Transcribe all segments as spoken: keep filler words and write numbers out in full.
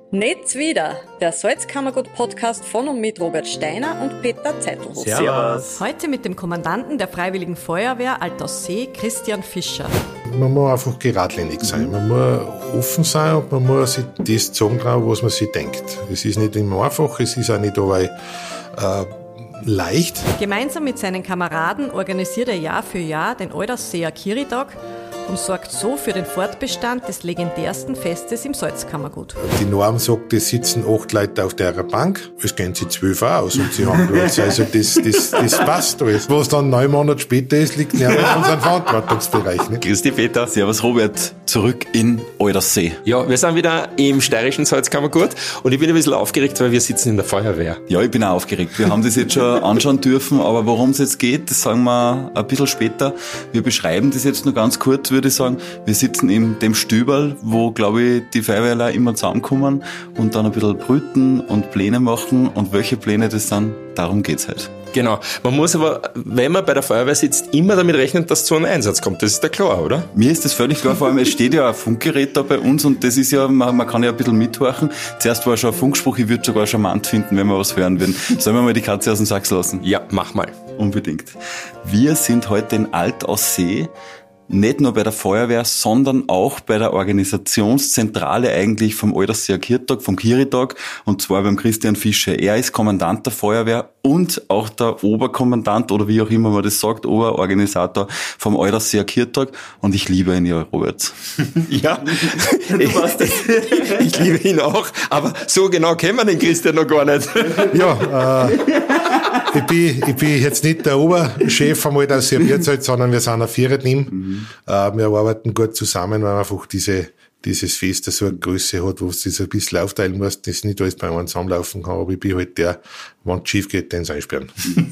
Netz wieder, der Salzkammergut-Podcast von und mit Robert Steiner und Peter Zeitelhoff. Servus. Heute mit dem Kommandanten der Freiwilligen Feuerwehr Altaussee, Christian Fischer. Man muss einfach geradlinig sein, man muss offen sein und man muss sich das sagen trauen, was man sich denkt. Es ist nicht immer einfach, es ist auch nicht dabei äh, leicht. Gemeinsam mit seinen Kameraden organisiert er Jahr für Jahr den Altausseer Kiritag und sorgt so für den Fortbestand des legendärsten Festes im Salzkammergut. Die Norm sagt, es sitzen acht Leute auf der Bank, es gehen sie zwölf auch aus und sie haben Platz. Also das, das, das passt alles. Was dann neun Monate später ist, liegt nicht in unserem Verantwortungsbereich. Ne? Grüß dich, Peter. Servus, Robert. Zurück in Altausee. Ja, wir sind wieder im steirischen Salzkammergut und ich bin ein bisschen aufgeregt, weil wir sitzen in der Feuerwehr. Ja, ich bin auch aufgeregt. Wir haben das jetzt schon anschauen dürfen, aber worum es jetzt geht, das sagen wir ein bisschen später. Wir beschreiben das jetzt nur ganz kurz, würde ich sagen. Wir sitzen in dem Stüberl, wo, glaube ich, die Feuerwehrler immer zusammenkommen und dann ein bisschen brüten und Pläne machen. Und welche Pläne das sind, darum geht's halt. Genau. Man muss aber, wenn man bei der Feuerwehr sitzt, immer damit rechnen, dass es zu einem Einsatz kommt. Das ist ja klar, oder? Mir ist das völlig klar. Vor allem, es steht ja ein Funkgerät da bei uns und das ist ja, man, man kann ja ein bisschen mithorchen. Zuerst war schon ein Funkspruch, ich würde sogar charmant finden, wenn wir was hören würden. Sollen wir mal die Katze aus dem Sack lassen? Ja, mach mal. Unbedingt. Wir sind heute in Altaussee. Nicht nur bei der Feuerwehr, sondern auch bei der Organisationszentrale eigentlich vom Altausseer Kiritag, vom Kiritag, und zwar beim Christian Fischer. Er ist Kommandant der Feuerwehr und auch der Oberkommandant oder wie auch immer man das sagt, Oberorganisator vom Altausseer Kiritag, und ich liebe ihn ja, Robert. Ja, ich, ich liebe ihn auch, aber so genau kennen wir den Christian noch gar nicht. Ja, äh, ich bin, ich bin jetzt nicht der Oberchef vom Altausseer Bierzelt, sondern wir sind ein Viererteam. Mhm. Äh, wir arbeiten gut zusammen, weil einfach diese, dieses Fest so eine Größe hat, wo du das ein bisschen aufteilen musst, dass nicht alles bei einem zusammenlaufen kann, aber ich bin halt der, wenn es schief geht, den es einsperren.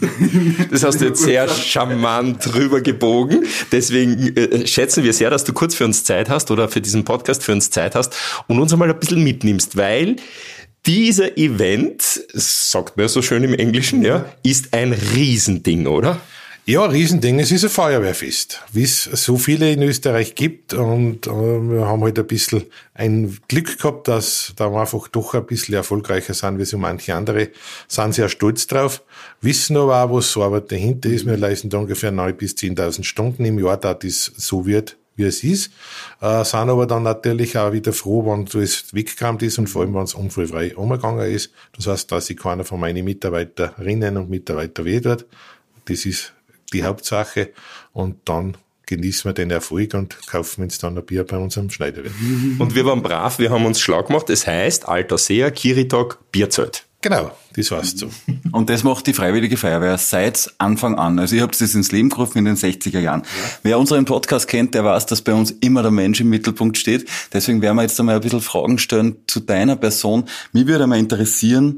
Das hast du jetzt sehr charmant rübergebogen. Deswegen äh, schätzen wir sehr, dass du kurz für uns Zeit hast oder für diesen Podcast für uns Zeit hast und uns einmal ein bisschen mitnimmst, weil dieser Event, sagt man so schön im Englischen, ja, ist ein Riesending, oder? Ja, Riesending. Es ist ein Feuerwehrfest, wie es so viele in Österreich gibt. Und äh, wir haben halt ein bisschen ein Glück gehabt, dass da wir einfach doch ein bisschen erfolgreicher sind wie so manche andere. Sind sehr stolz drauf, wissen aber auch, was so Arbeit dahinter ist. Wir leisten da ungefähr neun bis zehntausend Stunden im Jahr, da das so wird, wie es ist. Äh, sind aber dann natürlich auch wieder froh, wenn das weggekommen ist und vor allem, wenn es unfallfrei umgegangen ist. Das heißt, dass sich keiner von meinen Mitarbeiterinnen und Mitarbeitern weh tut. Das ist die Hauptsache, und dann genießen wir den Erfolg und kaufen uns dann ein Bier bei unserem Schneiderwirt. Und wir waren brav, wir haben uns schlau gemacht. Es heißt Altaussee Kiritag Bierzelt. Genau, das heißt so. Und das macht die Freiwillige Feuerwehr seit Anfang an. Also ich habe das ins Leben gerufen in den sechziger Jahren. Ja. Wer unseren Podcast kennt, der weiß, dass bei uns immer der Mensch im Mittelpunkt steht. Deswegen werden wir jetzt einmal ein bisschen Fragen stellen zu deiner Person. Mich würde einmal interessieren,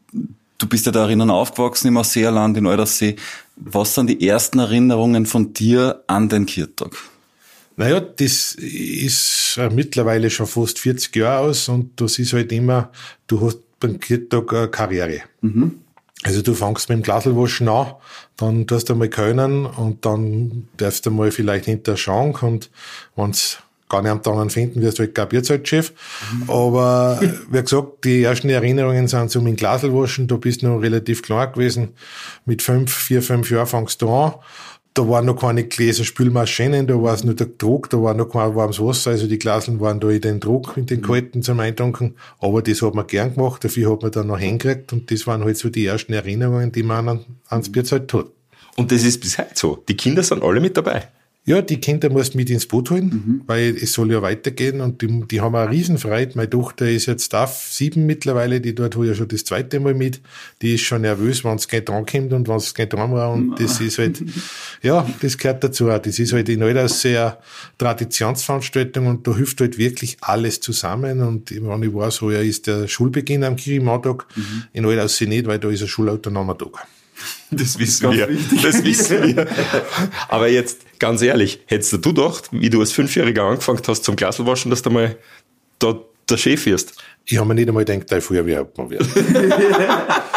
du bist ja da drinnen aufgewachsen im Ausseerland in Altausee. Was sind die ersten Erinnerungen von dir an den Kiritag? Naja, das ist mittlerweile schon fast vierzig Jahre aus, und das ist halt immer, du hast beim Kiritag eine Karriere. Mhm. Also du fängst mit dem Glaselwaschen an, dann tust du einmal können und dann darfst du mal vielleicht hinter der Schank, und wenn's gar nicht am Tag finden, wirst du halt kein Bierzeltchef. Mhm. Aber wie gesagt, die ersten Erinnerungen sind so mit dem Glaselwaschen. Da bist du noch relativ klein gewesen. Mit fünf, vier, fünf Jahren fängst du an. Da waren noch keine Gläser Spülmaschinen, da war es nur der Druck, da war noch kein warmes Wasser, also die Glaseln waren da in den Druck, in den kalten zum Eintunken. Aber das hat man gern gemacht, dafür hat man dann noch hingekriegt, und das waren halt so die ersten Erinnerungen, die man an, ans Bierzelt hat. Und das ist bis heute so. Die Kinder sind alle mit dabei. Ja, die Kinder musst du mit ins Boot holen, mhm. weil es soll ja weitergehen, und die, die haben eine Riesenfreude. Meine Tochter ist jetzt da sieben mittlerweile, die dort hole ja schon das zweite Mal mit. Die ist schon nervös, wenn es nicht drankommt und wenn es nicht dran war, und das ist halt, ja, das gehört dazu. Das ist halt in Altausee eine Traditionsveranstaltung, und da hilft halt wirklich alles zusammen. Und wenn ich weiß, heuer ist der Schulbeginn am Kirimatag, mhm. in Altausee nicht, weil da ist ein schulautonomer Tag. Das wissen wir. Das wissen wir. Aber jetzt, ganz ehrlich, hättest du gedacht, wie du als Fünfjähriger angefangen hast zum Glaselwaschen, dass du mal da der Chef wirst? Ich habe mir nicht einmal gedacht, dass ich Feuerwehrhauptmann werde.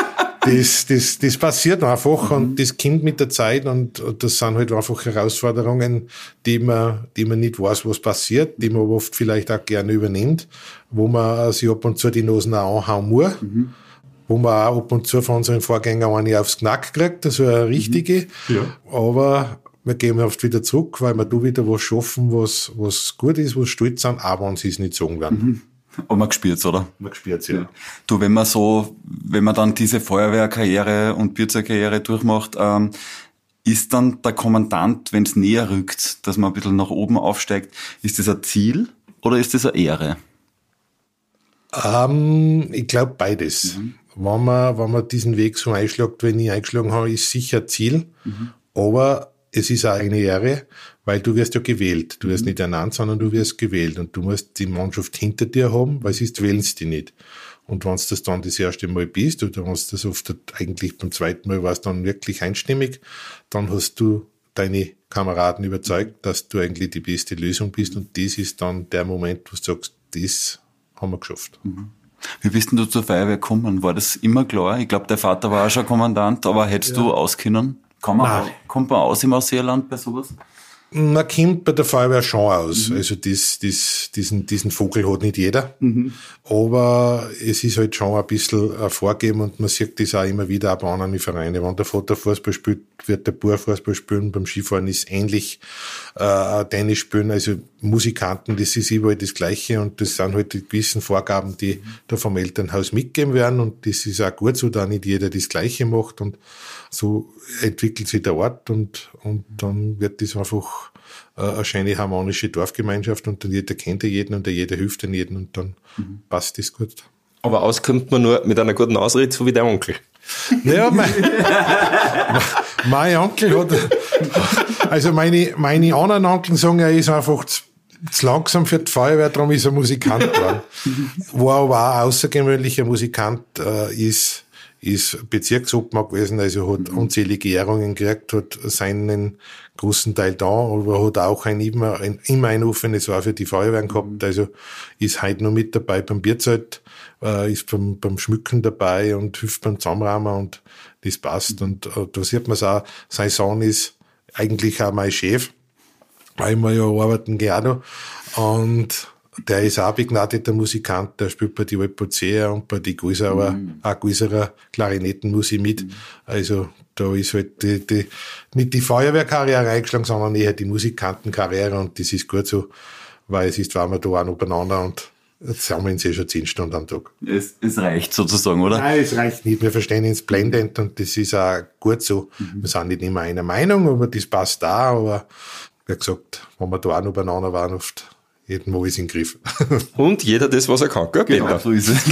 das, das, das passiert einfach mhm. und das kommt mit der Zeit und, und das sind halt einfach Herausforderungen, die man, die man nicht weiß, was passiert, die man aber oft vielleicht auch gerne übernimmt, wo man sich ab und zu die Nosen auch anhauen muss, mhm. wo man auch ab und zu von unseren Vorgängern eine aufs Knack kriegt, also eine richtige, mhm. ja. aber wir gehen oft wieder zurück, weil wir da wieder was schaffen, was, was gut ist, was stolz sind, auch wenn sie es nicht sagen werden. Mhm. Aber man spürt's, oder? Man spürt's, ja. Du, wenn man so, wenn man dann diese Feuerwehrkarriere und Bierzerkarriere durchmacht, ähm, ist dann der Kommandant, wenn es näher rückt, dass man ein bisschen nach oben aufsteigt, ist das ein Ziel oder ist das eine Ehre? Ähm, ich glaube beides. Mhm. Wenn man, wenn man diesen Weg so einschlägt, wenn ich eingeschlagen habe, ist sicher ein Ziel, mhm. aber es ist auch eine Ehre, weil du wirst ja gewählt. Du wirst mhm. nicht ernannt, sondern du wirst gewählt. Und du musst die Mannschaft hinter dir haben, weil sonst wählen sie dich nicht. Und wenn du das dann das erste Mal bist, oder wenn du das oft eigentlich beim zweiten Mal warst, dann wirklich einstimmig, dann hast du deine Kameraden überzeugt, dass du eigentlich die beste Lösung bist. Und das ist dann der Moment, wo du sagst, das haben wir geschafft. Mhm. Wie bist denn du zur Feuerwehr gekommen? War das immer klar? Ich glaube, der Vater war auch schon Kommandant, aber hättest ja. du auskennen? Kann man, kommt man aus im Ausseerland bei sowas? Man kommt bei der Feuerwehr schon aus. Mhm. Also das, das, diesen, diesen Vogel hat nicht jeder. Mhm. Aber es ist halt schon ein bisschen ein Vorgeben und man sieht das auch immer wieder auch bei anderen Vereinen. Wenn der Vater Fußball spielt, wird der Bub Fußball spielen. Beim Skifahren ist ähnlich, äh, Tennis spielen. Also Musikanten, das ist überall das Gleiche und das sind halt die gewissen Vorgaben, die da vom Elternhaus mitgegeben werden und das ist auch gut so, da nicht jeder das Gleiche macht und so entwickelt sich der Ort und, und dann wird das einfach äh, eine schöne harmonische Dorfgemeinschaft und dann jeder kennt ja jeden und jeder hilft an jeden und dann mhm. passt das gut. Aber auskommt man nur mit einer guten Ausrede, so wie der Onkel. Naja, mein, mein Onkel hat, also meine, meine anderen Onkel sagen, er ist einfach zu, zu langsam für die Feuerwehr, darum ist er Musikant geworden. Wo er aber auch ein außergewöhnlicher Musikant äh, ist, ist Bezirksobmann gewesen, also hat mhm. unzählige Ehrungen gekriegt, hat seinen großen Teil da, aber hat auch ein immer ein, immer ein offenes Ohr für die Feuerwehren gehabt, also ist heute noch mit dabei beim Bierzelt, äh, ist beim, beim Schmücken dabei und hilft beim Zusammenrahmen und das passt mhm. und äh, da sieht man es auch, sein Sohn ist eigentlich auch mein Chef, weil wir ja arbeiten gerne und der ist auch begnadeter Musikant, der spielt bei die Alpozea und bei die Guisauer, mhm. auch Guiserer Klarinettenmusik mit. Mhm. Also da ist halt die, die, nicht die Feuerwehrkarriere eingeschlagen, sondern eher die Musikantenkarriere und das ist gut so, weil es ist, waren wir da auch noch beieinander und jetzt haben wir uns eh schon zehn Stunden am Tag. Es, es reicht sozusagen, oder? Nein, es reicht nicht. Wir verstehen uns blendend und das ist auch gut so. Mhm. Wir sind nicht immer einer Meinung, aber das passt da, aber wie gesagt, wenn wir da auch noch beieinander waren, oft jeden Mal ist in den Griff. Und jeder das, was er kann, gell, Peter? Genau, so ist es.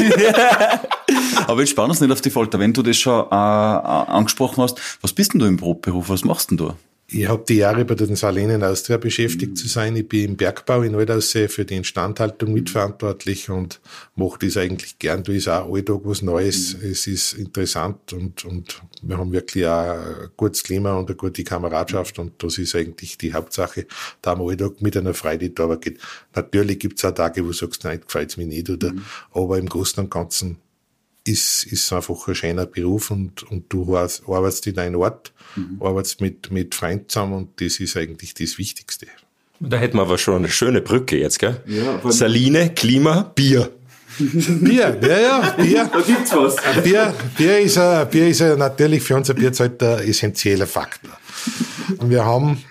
Aber jetzt spannen wir uns nicht auf die Folter. Wenn du das schon äh, angesprochen hast, was bist denn du im Brotberuf? Was machst denn du? Ich habe die Jahre bei den Salinen Austria beschäftigt mhm. zu sein. Ich bin im Bergbau in Aldaussee für die Instandhaltung mitverantwortlich und mache das eigentlich gern. Da ist auch alltag was Neues. Mhm. Es ist interessant und, und wir haben wirklich auch ein gutes Klima und eine gute Kameradschaft und das ist eigentlich die Hauptsache, da man alltag mit einer Freude da geht. Natürlich gibt's auch Tage, wo du sagst, nein, gefällt's mir nicht, oder, mhm. aber im Großen und Ganzen ist, ist einfach ein schöner Beruf und, und du arbeitest in deinem Ort, mhm. arbeitest mit, mit Freunden zusammen und das ist eigentlich das Wichtigste. Da hätten wir aber schon eine schöne Brücke jetzt, gell? Ja, Saline, Klima, Bier. Bier, ja, ja, Bier. Da gibt's was. Bier, Bier ist, ein, Bier ist ein, natürlich für unser Bierzelt ein essentieller Faktor. Und wir haben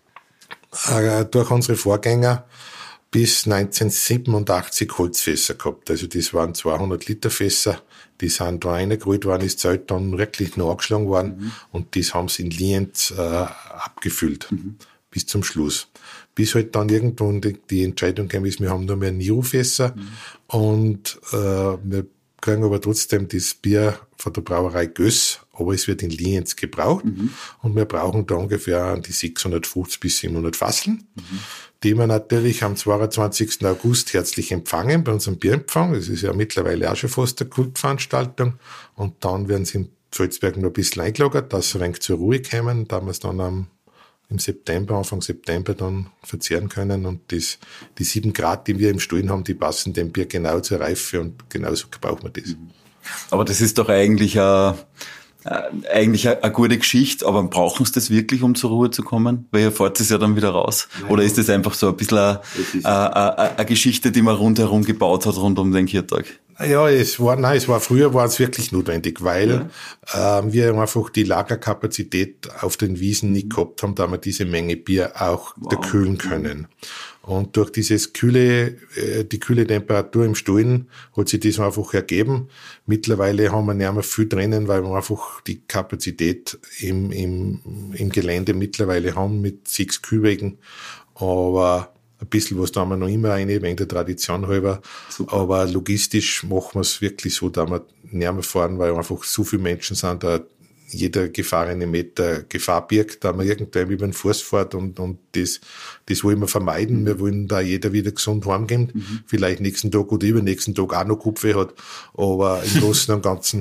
äh, durch unsere Vorgänger bis neunzehnhundertsiebenundachtzig Holzfässer gehabt. Also das waren zweihundert Liter Fässer, die sind da reingerollt worden, ist Zelt dann wirklich noch angeschlagen worden mhm. und das haben sie in Lienz äh, abgefüllt mhm. bis zum Schluss. Bis halt dann irgendwann die, die Entscheidung kam, ist, wir haben nur mehr Niro-Fässer mhm. und äh, wir kriegen aber trotzdem das Bier von der Brauerei Göss, aber es wird in Lienz gebraut mhm. und wir brauchen da ungefähr die sechshundertfünfzig bis siebenhundert Fasseln, mhm. die wir natürlich am zweiundzwanzigsten August herzlich empfangen bei unserem Bierempfang. Das ist ja mittlerweile auch schon fast eine Kultveranstaltung und dann werden sie in Salzberg noch ein bisschen eingelagert, dass sie ein wenig zur Ruhe kommen, da wir es dann am im September, Anfang September dann verzehren können und das, die sieben Grad, die wir im Stollen haben, die passen dem Bier genau zur Reife und genauso brauchen wir das. Aber das ist doch eigentlich eine, eigentlich eine, eine gute Geschichte, aber brauchen Sie das wirklich, um zur Ruhe zu kommen? Weil ihr fahrt es ja dann wieder raus. Nein. Oder ist das einfach so ein bisschen eine, eine, eine, eine Geschichte, die man rundherum gebaut hat, rund um den Kirtag? Ja, es war, nein, es war früher war es wirklich notwendig, weil ja. äh, wir einfach die Lagerkapazität auf den Wiesen nicht gehabt haben, da wir diese Menge Bier auch wow. da kühlen können. Und durch dieses kühle, äh, die kühle Temperatur im Stollen hat sich das einfach ergeben. Mittlerweile haben wir nicht mehr viel drinnen, weil wir einfach die Kapazität im, im, im Gelände mittlerweile haben mit sechs Kühlwegen. Aber ein bisschen was da haben wir noch immer rein, wegen der Tradition halber. Super. Aber logistisch machen wir es wirklich so, dass wir nicht mehr fahren, weil einfach so viele Menschen sind, da jeder gefahrene Meter Gefahr birgt, da man irgendwann über den Fuß fährt und, und das, das wollen wir vermeiden. Mhm. Wir wollen da jeder wieder gesund heimgehen. Mhm. Vielleicht nächsten Tag oder übernächsten Tag auch noch Kopfweh hat, aber im Großen und Ganzen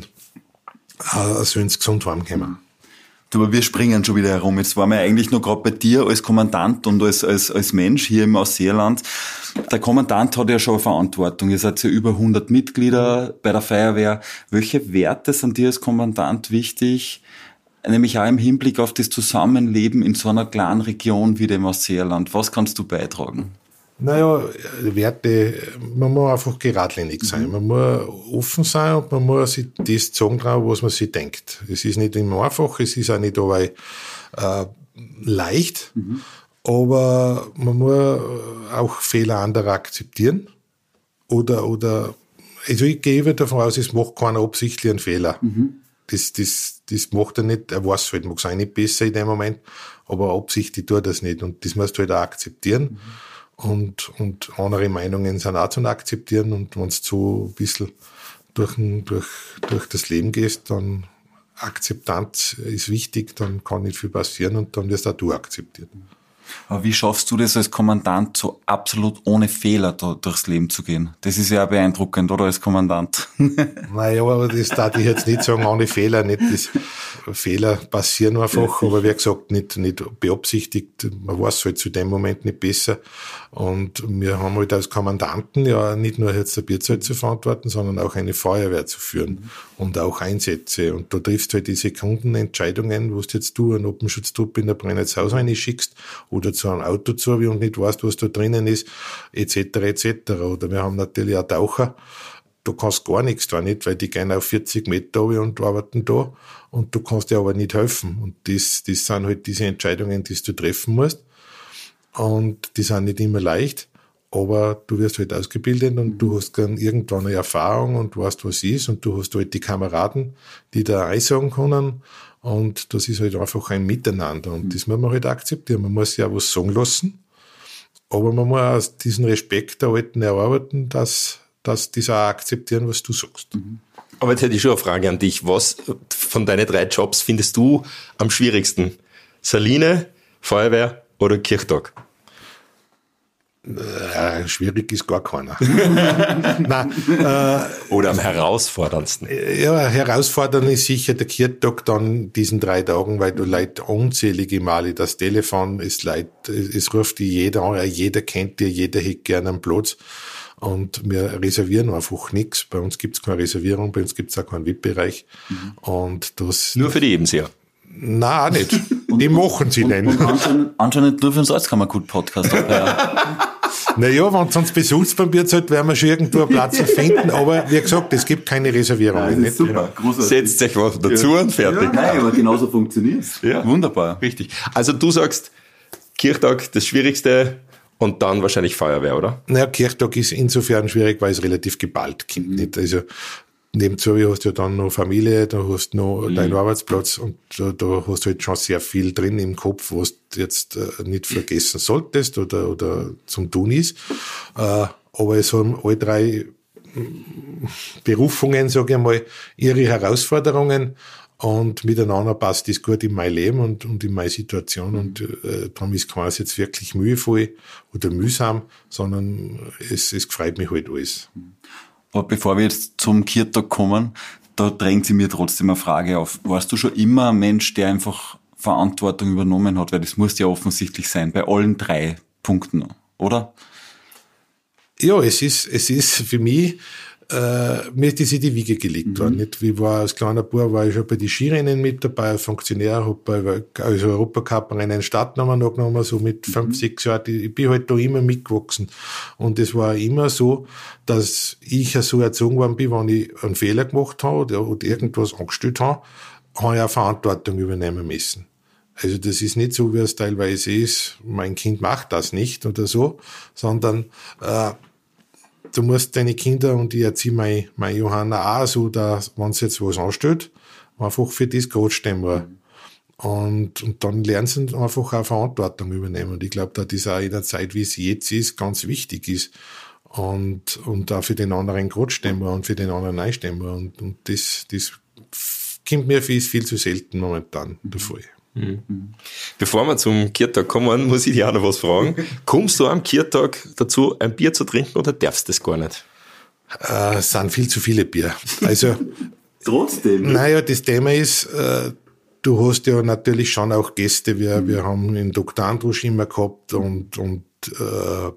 äh, sollen sie gesund heimkommen. Mhm. Du, aber wir springen schon wieder herum. Jetzt waren wir eigentlich nur gerade bei dir als Kommandant und als, als, als Mensch hier im Ausseerland. Der Kommandant hat ja schon eine Verantwortung. Ihr seid ja über hundert Mitglieder bei der Feuerwehr. Welche Werte sind dir als Kommandant wichtig? Nämlich auch im Hinblick auf das Zusammenleben in so einer kleinen Region wie dem Ausseerland. Was kannst du beitragen? Naja, Werte, man muss einfach geradlinig sein. Mhm. Man muss offen sein und man muss sich das sagen trauen, was man sich denkt. Es ist nicht immer einfach, es ist auch nicht dabei äh, leicht, mhm. aber man muss auch Fehler anderer akzeptieren. Oder, oder, also ich gehe davon aus, es macht keiner absichtlich einen Fehler. Mhm. Das, das, das macht er nicht, er weiß halt, mag sein nicht besser in dem Moment, aber absichtlich tut er das nicht und das musst du halt auch akzeptieren. Mhm. Und, und andere Meinungen sind auch zu akzeptieren. Und wenn du so ein bisschen durch, durch, durch das Leben gehst, dann Akzeptanz ist wichtig, dann kann nicht viel passieren und dann wirst auch du akzeptiert. Aber wie schaffst du das als Kommandant, so absolut ohne Fehler da durchs Leben zu gehen? Das ist ja auch beeindruckend, oder, als Kommandant? Naja, aber das darf ich jetzt nicht sagen, ohne Fehler. Nicht das Fehler passieren einfach, ja, aber wie gesagt, nicht, nicht beabsichtigt. Man weiß halt zu dem Moment nicht besser. Und wir haben halt als Kommandanten ja nicht nur jetzt der Bierzelt zu verantworten, sondern auch eine Feuerwehr zu führen mhm. und auch Einsätze. Und da triffst du halt die Sekundenentscheidungen, wo du jetzt du einen Oppenschutztrupp in der Brennnetzhaus reinschickst oder zu einem Auto zu, wie und nicht weißt, was da drinnen ist, et cetera et cetera. Oder wir haben natürlich auch Taucher, du kannst gar nichts da nicht, weil die gehen auf vierzig Meter runter und arbeiten da und du kannst dir aber nicht helfen. Und das, das sind halt diese Entscheidungen, die du treffen musst. Und die sind nicht immer leicht, aber du wirst halt ausgebildet und du hast dann irgendwann eine Erfahrung und weißt, was ist, und du hast halt die Kameraden, die da einsagen können, und das ist halt einfach ein Miteinander und das muss man halt akzeptieren. Man muss ja was sagen lassen, aber man muss aus diesen Respekt der Alten erarbeiten, dass, dass die auch akzeptieren, was du sagst. Aber jetzt hätte ich schon eine Frage an dich. Was von deinen drei Jobs findest du am schwierigsten? Saline, Feuerwehr oder Kirchtag? Äh, schwierig ist gar keiner. Nein, äh, Oder am herausforderndsten? Ja, herausfordernd ist sicher der Kirchtag dann diesen drei Tagen, weil du Leute unzählige Male das Telefon, es Leute, es ruft dich jeder an, jeder kennt dir, jeder hätte gerne einen Platz. Und wir reservieren einfach nichts. Bei uns gibt's keine Reservierung, bei uns gibt's auch keinen V I P-Bereich. Mhm. Und das. Nur für die Ebenseher? Nein, auch nicht. Die machen sie nicht. Anscheinend, anscheinend nur für den Salzkammergut-Podcast. Naja, wenn du uns besuchst beim Bierzelt, werden wir schon irgendwo einen Platz finden. Aber wie gesagt, es gibt keine Reservierungen. Ja, super, großartig. Setzt euch was dazu ja. und fertig. Ja, nein, aber genauso funktioniert's. Ja. Wunderbar. Richtig. Also du sagst, Kirchtag das Schwierigste und dann wahrscheinlich Feuerwehr, oder? Naja, Kirchtag ist insofern schwierig, weil es relativ geballt kommt. Mhm. Nicht? Also nebenzu hast du ja dann noch Familie, da hast du noch mhm. deinen Arbeitsplatz und da, da hast du halt schon sehr viel drin im Kopf, was du jetzt äh, nicht vergessen solltest oder, oder zum Tun ist. Äh, aber es haben alle drei Berufungen, sage ich mal, ihre Herausforderungen und miteinander passt das gut in mein Leben und, und in meine Situation mhm. und äh, darum ist keins jetzt wirklich mühevoll oder mühsam, sondern es, es freut mich halt alles. Aber bevor wir jetzt zum Kirchtag kommen, da drängt sich mir trotzdem eine Frage auf. Warst du schon immer ein Mensch, der einfach Verantwortung übernommen hat? Weil das muss ja offensichtlich sein, bei allen drei Punkten, oder? Ja, es ist, es ist für mich äh, mir ist das in die Wiege gelegt mhm. worden. Nicht? Wie war als kleiner Bub, war ich schon bei den Skirennen mit dabei, als Funktionär, hab bei also Europacup-Rennen Startnamen noch genommen, so mit mhm. fünf, sechs Jahren. Ich bin halt da immer mitgewachsen. Und es war immer so, dass ich ja so erzogen worden bin, wenn ich einen Fehler gemacht habe oder, oder irgendwas angestellt habe, habe ich auch Verantwortung übernehmen müssen. Also das ist nicht so, wie es teilweise ist, mein Kind macht das nicht oder so, sondern äh, du musst deine Kinder, und ich erziehe meine, meine Johanna auch so, dass, wenn sie jetzt was anstellt, einfach für das gerade stehen muss. Und, und dann lernen sie einfach auch Verantwortung übernehmen. Und ich glaube, dass das auch in der Zeit, wie es jetzt ist, ganz wichtig ist. Und, und auch für den anderen gerade stehen muss und für den anderen einstehen muss. Und, und das, das kommt mir viel, viel zu selten momentan der Fall. Bevor wir zum Kirtag kommen, muss ich dich auch noch was fragen. Kommst du am Kirtag dazu, ein Bier zu trinken oder darfst du das gar nicht? Äh, es sind viel zu viele Bier. Also, trotzdem? Naja, das Thema ist, äh, du hast ja natürlich schon auch Gäste. Wir, mhm. wir haben den Doktor Andrusch immer gehabt und, und äh,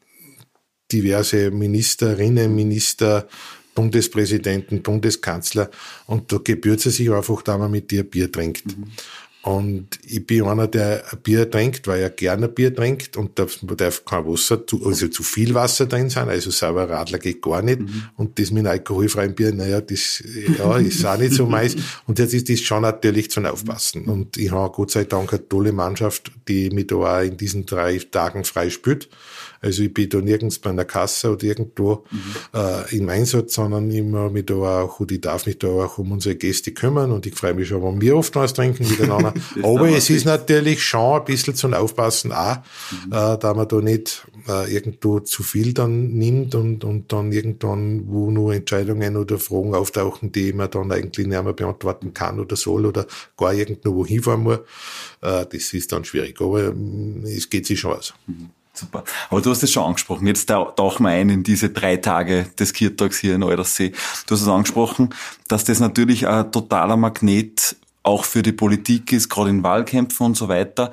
diverse Ministerinnen, Minister, Bundespräsidenten, Bundeskanzler. Und da gebührt es sich einfach, da man mit dir Bier trinkt. Mhm. Und ich bin einer, der ein Bier trinkt, weil er gerne Bier trinkt, und da darf kein Wasser, also zu viel Wasser drin sein, also sauber Radler geht gar nicht. Mhm. Und das mit einem alkoholfreien Bier, naja, das, ja, ist auch nicht so meins. Und jetzt ist das schon natürlich zum Aufpassen. Und ich habe Gott sei Dank eine tolle Mannschaft, die mich da auch in diesen drei Tagen frei spielt. Also ich bin da nirgends bei einer Kasse oder irgendwo mhm. äh, im Einsatz, sondern ich, mich da auch, und ich darf mich da auch um unsere Gäste kümmern, und ich freue mich schon, wenn wir oft was trinken miteinander. Aber es ist natürlich schon ein bisschen zum Aufpassen auch, mhm. äh, da man da nicht äh, irgendwo zu viel dann nimmt und, und dann irgendwann, wo nur Entscheidungen oder Fragen auftauchen, die man dann eigentlich nicht mehr beantworten kann oder soll oder gar irgendwo wohin fahren muss. Äh, das ist dann schwierig, aber äh, es geht sich schon aus. Mhm. Super. Aber du hast es schon angesprochen. Jetzt tauchen wir ein in diese drei Tage des Kirtags hier in Eudersee. Du hast es angesprochen, dass das natürlich ein totaler Magnet auch für die Politik ist, gerade in Wahlkämpfen und so weiter.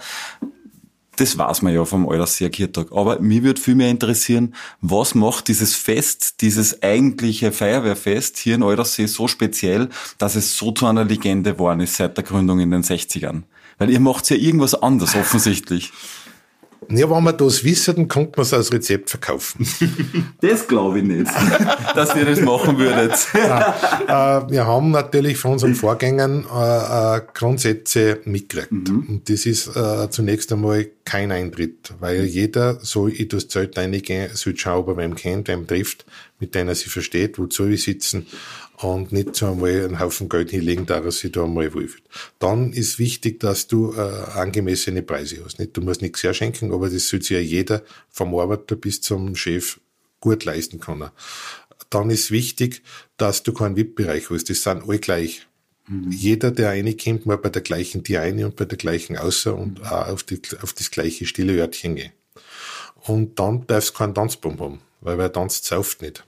Das weiß man ja vom Euderseer Kirtag. Aber mich würde viel mehr interessieren, was macht dieses Fest, dieses eigentliche Feuerwehrfest hier in Eudersee so speziell, dass es so zu einer Legende geworden ist seit der Gründung in den sechzigern? Weil ihr macht ja irgendwas anderes offensichtlich. Ja, wenn man das wissen, dann könnte man es als Rezept verkaufen. Das glaube ich nicht, dass ihr das machen würdet. Ja, äh, wir haben natürlich von unseren Vorgängern äh, äh, Grundsätze mitgekriegt. Mhm. Und das ist äh, zunächst einmal kein Eintritt, weil jeder soll in das Zelt reingehen, soll schauen, ob er wem kennt, wem trifft, mit denen er sich versteht, wozu wir sitzen, und nicht so einmal einen Haufen Geld hinlegen, da er sich da einmal wohlfühlt. Dann ist wichtig, dass du äh, angemessene Preise hast. Nicht? Du musst nichts herschenken, aber das soll sich ja jeder, vom Arbeiter bis zum Chef, gut leisten können. Dann ist wichtig, dass du keinen V I P-Bereich hast. Das sind alle gleich. Mhm. Jeder, der reinkommt, muss bei der gleichen Tür rein und bei der gleichen außer und mhm. auch auf, die, auf das gleiche stille Örtchen gehen. Und dann darfst du keinen Tanzbaum haben, weil wer tanzt, sauft nicht.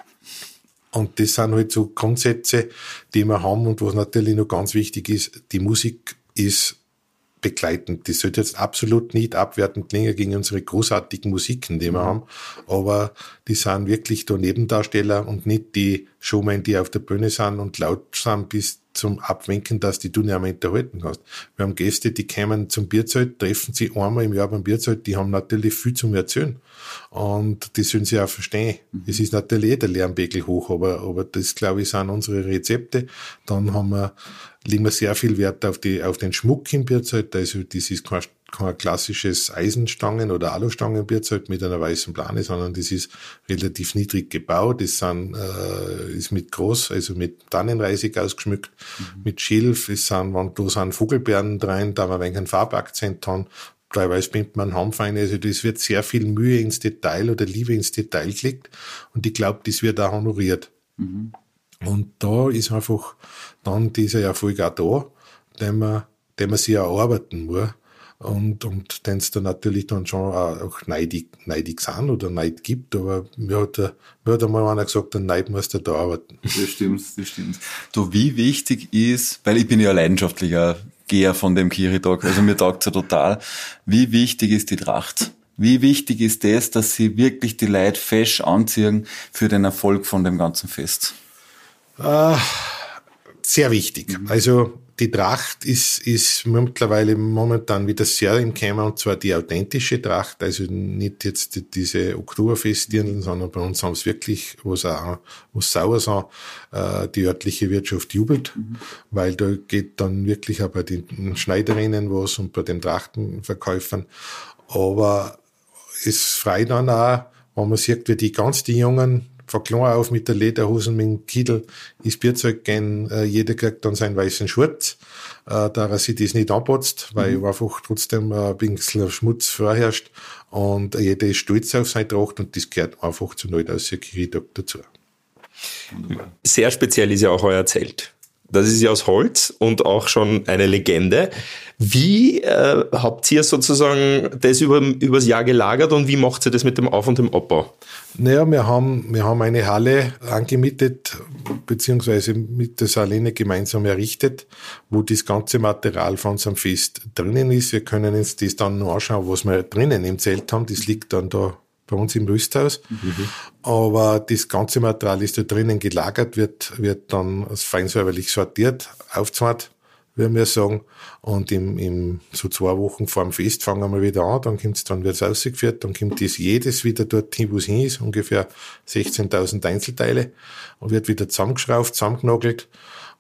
Und das sind halt so Grundsätze, die wir haben, und was natürlich noch ganz wichtig ist, die Musik ist begleitend. Das sollte jetzt absolut nicht abwertend klingen gegen unsere großartigen Musiken, die wir haben, aber die sind wirklich da Nebendarsteller und nicht die Showmen, die auf der Bühne sind und laut sind bis zum Abwinken, dass die du nicht mehr unterhalten kannst. Wir haben Gäste, die kommen zum Bierzelt, treffen sie einmal im Jahr beim Bierzelt, die haben natürlich viel zum Erzählen. Und die sollen sie auch verstehen. Mhm. Es ist natürlich eh der Lärmpegel hoch, aber, aber das, glaube ich, sind unsere Rezepte. Dann haben wir, legen wir sehr viel Wert auf die, auf den Schmuck im Bierzelt. Also, das ist kein, kein klassisches Eisenstangen- oder Alustangen-Bierzelt mit einer weißen Plane, sondern das ist relativ niedrig gebaut. Das sind, äh, ist mit groß, also mit Tannenreisig ausgeschmückt, mhm. mit Schilf. Es sind, wenn da sind Vogelbeeren rein, da wir ein wenig einen Farbakzent haben. Teilweise bindet man Hanf ein, also das wird sehr viel Mühe ins Detail oder Liebe ins Detail gelegt, und ich glaube, das wird auch honoriert. Mhm. Und da ist einfach dann dieser Erfolg auch da, den man, den man sich erarbeiten muss, und, und den es da natürlich dann schon auch neidig, neidig sind oder Neid gibt, aber mir hat, mir hat einmal einer gesagt, den Neid musst du da arbeiten. Das stimmt, das stimmt. Du, wie wichtig ist, weil ich bin ja leidenschaftlicher Geher von dem Kirchtag, also mir taugt's ja total. Wie wichtig ist die Tracht? Wie wichtig ist das, dass sie wirklich die Leute fesch anziehen für den Erfolg von dem ganzen Fest? Äh, sehr wichtig. Mhm. Also die Tracht ist, ist mittlerweile momentan wieder sehr im Kämmer, und zwar die authentische Tracht, also nicht jetzt diese Oktoberfestdirndl, sondern bei uns haben es wirklich, was auch, was sauer sind, äh, die örtliche Wirtschaft jubelt, mhm. weil da geht dann wirklich auch bei den Schneiderinnen was und bei den Trachtenverkäufern. Aber es freut dann auch, wenn man sieht, wie die ganz die Jungen von klein auf mit der Lederhosen, mit dem Kittel ins Bierzeug gehen, äh, jeder kriegt dann seinen weißen Schurz, äh, da er sich das nicht anpotzt, weil mhm. einfach trotzdem ein bisschen Schmutz vorherrscht, und jeder ist stolz auf seine Tracht, und das gehört einfach zu Neudausser Kirchtag dazu. Sehr speziell ist ja auch euer Zelt. Das ist ja aus Holz und auch schon eine Legende. Wie äh, habt ihr sozusagen das über übers Jahr gelagert, und wie macht ihr das mit dem Auf- und dem Abbau? Naja, wir haben, wir haben eine Halle angemietet, beziehungsweise mit der Salene gemeinsam errichtet, wo das ganze Material von unserem Fest drinnen ist. Wir können uns das dann noch anschauen, was wir drinnen im Zelt haben. Das liegt dann da bei uns im Rüsthaus. Mhm. Aber das ganze Material ist da drinnen gelagert, wird, wird dann fein säuberlich sortiert, aufgezahlt, wie wir sagen. Und im, im, so zwei Wochen vor dem Fest fangen wir wieder an, dann kommt's, dann wird's ausgeführt, dann kommt das jedes wieder dorthin, wo es hin ist, ungefähr sechzehntausend Einzelteile, und wird wieder zusammengeschraubt, zusammengenagelt.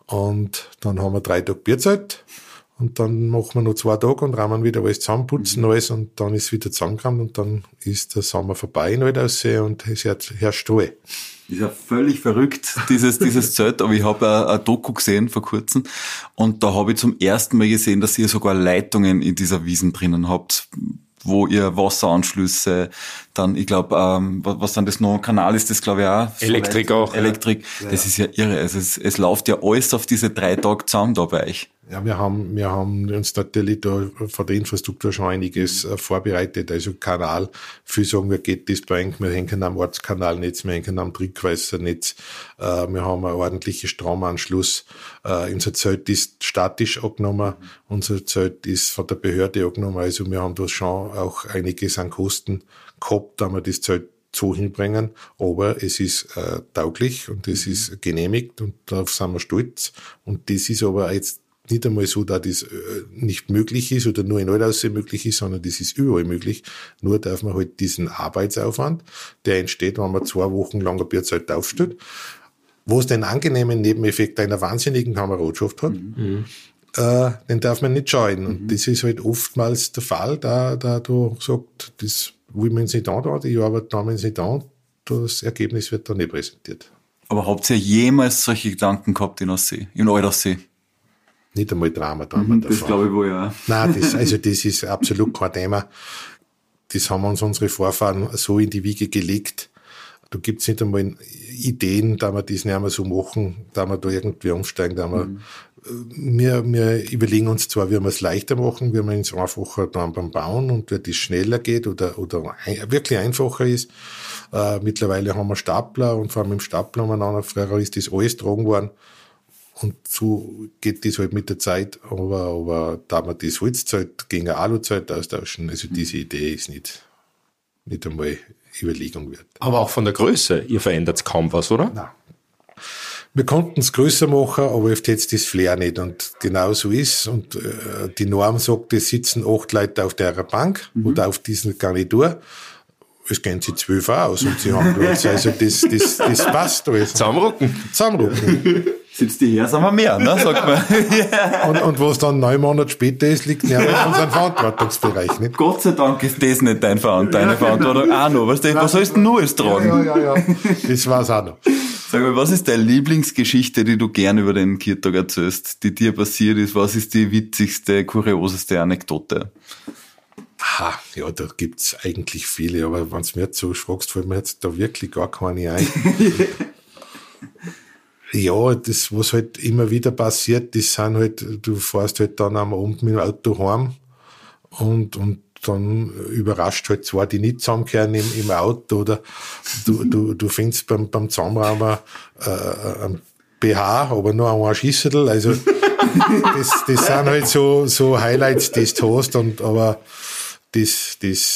Und dann haben wir drei Tage Bierzeit. Und dann machen wir noch zwei Tage und rahmen wieder alles zusammenputzen, mhm. alles, und dann ist wieder zusammengerammt, und dann ist der Sommer vorbei in Neudausee, und es herrscht Ruhe. Ist ja völlig verrückt, dieses, dieses Zelt, aber ich habe ein Doku gesehen vor kurzem, und da habe ich zum ersten Mal gesehen, dass ihr sogar Leitungen in dieser Wiesen drinnen habt, wo ihr Wasseranschlüsse, dann, ich glaube, ähm, was, was dann das noch, Kanal ist das, glaube ich, auch. Elektrik auch. Elektrik, ja. Das ist ja irre. Also es, es läuft ja alles auf diese drei Tage zusammen da bei euch. Ja, wir haben, wir haben uns natürlich da von der Infrastruktur schon einiges äh, vorbereitet. Also Kanal, viel sagen wir, geht das bei uns. Wir hängen am Ortskanalnetz, wir hängen am Trickweissernetz. Äh, wir haben einen ordentlichen Stromanschluss. Äh, unser Zelt ist statisch angenommen. Mhm. Unser Zelt ist von der Behörde angenommen. Also wir haben da schon auch einiges an Kosten gehabt, da wir das Zelt so hinbringen, aber es ist äh, tauglich und es ist genehmigt, und darauf sind wir stolz. Und das ist aber jetzt nicht einmal so, dass das nicht möglich ist oder nur in Neudausee möglich ist, sondern das ist überall möglich. Nur darf man halt diesen Arbeitsaufwand, der entsteht, wenn man zwei Wochen lang ein Bierzelt aufstellt, wo es den angenehmen Nebeneffekt einer wahnsinnigen Kameradschaft hat, mhm. äh, den darf man nicht scheuen. Mhm. Und das ist halt oftmals der Fall, da, da du sagst, das will man nicht an, die Arbeit da man nicht an, das Ergebnis wird dann nicht präsentiert. Aber habt ihr jemals solche Gedanken gehabt in Aussee, in Eulersee? Nicht einmal Drama da. Mhm, das glaube ich wohl, ja. Nein, das, also das ist absolut kein Thema. Das haben uns unsere Vorfahren so in die Wiege gelegt. Da gibt's nicht einmal Ideen, da wir das nicht mehr so machen, da wir da irgendwie umsteigen, da wir, mhm. wir, wir überlegen uns zwar, wie wir es leichter machen, wie wir es einfacher dann beim Bauen und wie das schneller geht oder, oder ein, wirklich einfacher ist. Äh, mittlerweile haben wir Stapler, und vor allem im Stapler umeinander, früher ist das alles getragen worden. Und so geht das halt mit der Zeit, aber, aber da man das Holzzeit gegen ein Aluzeit austauschen, also diese Idee ist nicht, nicht einmal Überlegung wert. Aber auch von der Größe, ihr verändert kaum was, oder? Nein. Wir konnten es größer machen, aber oft jetzt das Flair nicht, und genau so ist, und äh, die Norm sagt, es sitzen acht Leute auf der Bank mhm. oder auf diesem Garnitur. Es gehen sie zwölf aus, und sie haben Platz. Also das, das, das passt alles. Zusammenrücken. Zusammenrücken. Sitzt die her, sind wir mehr, ne, sagt man. Yeah. Und, und was dann neun Monate später ist, liegt nicht in unserem Verantwortungsbereich, nicht? Gott sei Dank ist das nicht dein Ver- deine Verantwortung auch noch. Weißt du, was sollst du nur alles tragen? Ja, ja, ja. Das war's auch noch. Sag mal, was ist deine Lieblingsgeschichte, die du gern über den Kirchtag erzählst, die dir passiert ist? Was ist die witzigste, kurioseste Anekdote? Ha, ja, da gibt's eigentlich viele, aber wenn du mir jetzt so fragst, fällt mir jetzt da wirklich gar keine ein. Ja, das, was halt immer wieder passiert, das sind halt, du fährst halt dann am Abend mit dem Auto heim, und, und dann überrascht halt zwei, die nicht zusammenkehren im, im Auto, oder du, du, du findest beim, beim Zusammenraumen äh, ein B H, aber nur ein Schisserl, also das, das sind halt so, so Highlights, die du hast, und, aber das, das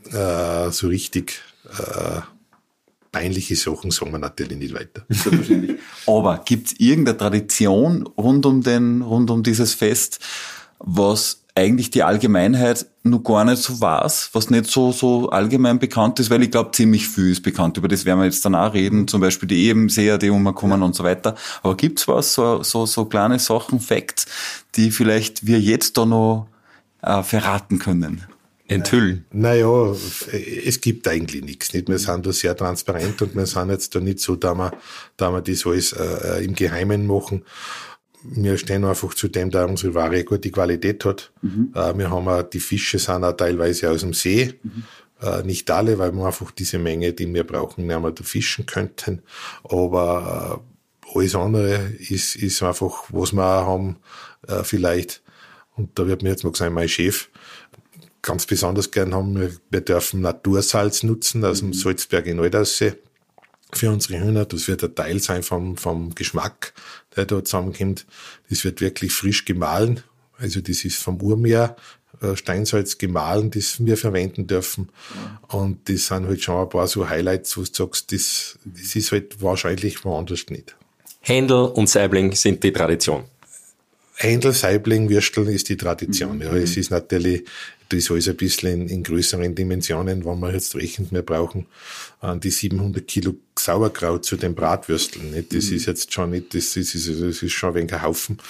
äh, so richtig äh, peinliche Sachen sagen wir natürlich nicht weiter. Selbstverständlich. Aber gibt es irgendeine Tradition rund um den, rund um dieses Fest, was eigentlich die Allgemeinheit noch gar nicht so weiß, was nicht so, so allgemein bekannt ist, weil ich glaube, ziemlich viel ist bekannt. Über das werden wir jetzt dann auch reden, zum Beispiel die Ebenseher, die umkommen und so weiter. Aber gibt's was, so, so, so kleine Sachen, Facts, die vielleicht wir jetzt da noch äh, verraten können? Enthüllen? Naja, es gibt eigentlich nichts. Nicht? Wir sind da sehr transparent und wir sind jetzt da nicht so, da wir, da wir das alles äh, im Geheimen machen. Wir stehen einfach zu dem, da unsere Ware eine gute Qualität hat. Mhm. Äh, wir haben auch, die Fische sind auch teilweise aus dem See. Mhm. Äh, nicht alle, weil wir einfach diese Menge, die wir brauchen, nicht mehr da fischen könnten. Aber äh, alles andere ist, ist einfach, was wir auch haben, äh, vielleicht. Und da wird mir jetzt mal gesagt, mein Chef, ganz besonders gern haben, wir, wir dürfen Natursalz nutzen aus dem Salzberg in Aldaussee für unsere Hühner. Das wird ein Teil sein vom, vom Geschmack, der da zusammenkommt. Das wird wirklich frisch gemahlen. Also das ist vom Urmeer äh, Steinsalz gemahlen, das wir verwenden dürfen. Und das sind halt schon ein paar so Highlights, wo du sagst, das, das ist halt wahrscheinlich woanders nicht. Händel und Saibling sind die Tradition. Händel, Saibling, Würstel ist die Tradition. Mhm. Ja, es ist natürlich, das ist alles ein bisschen in, in größeren Dimensionen, wenn wir jetzt rechnen, wir brauchen äh, die siebenhundert Kilo Sauerkraut zu den Bratwürsteln. Nicht? Das mhm. ist jetzt schon nicht, das ist, das ist schon ein wenig ein Haufen.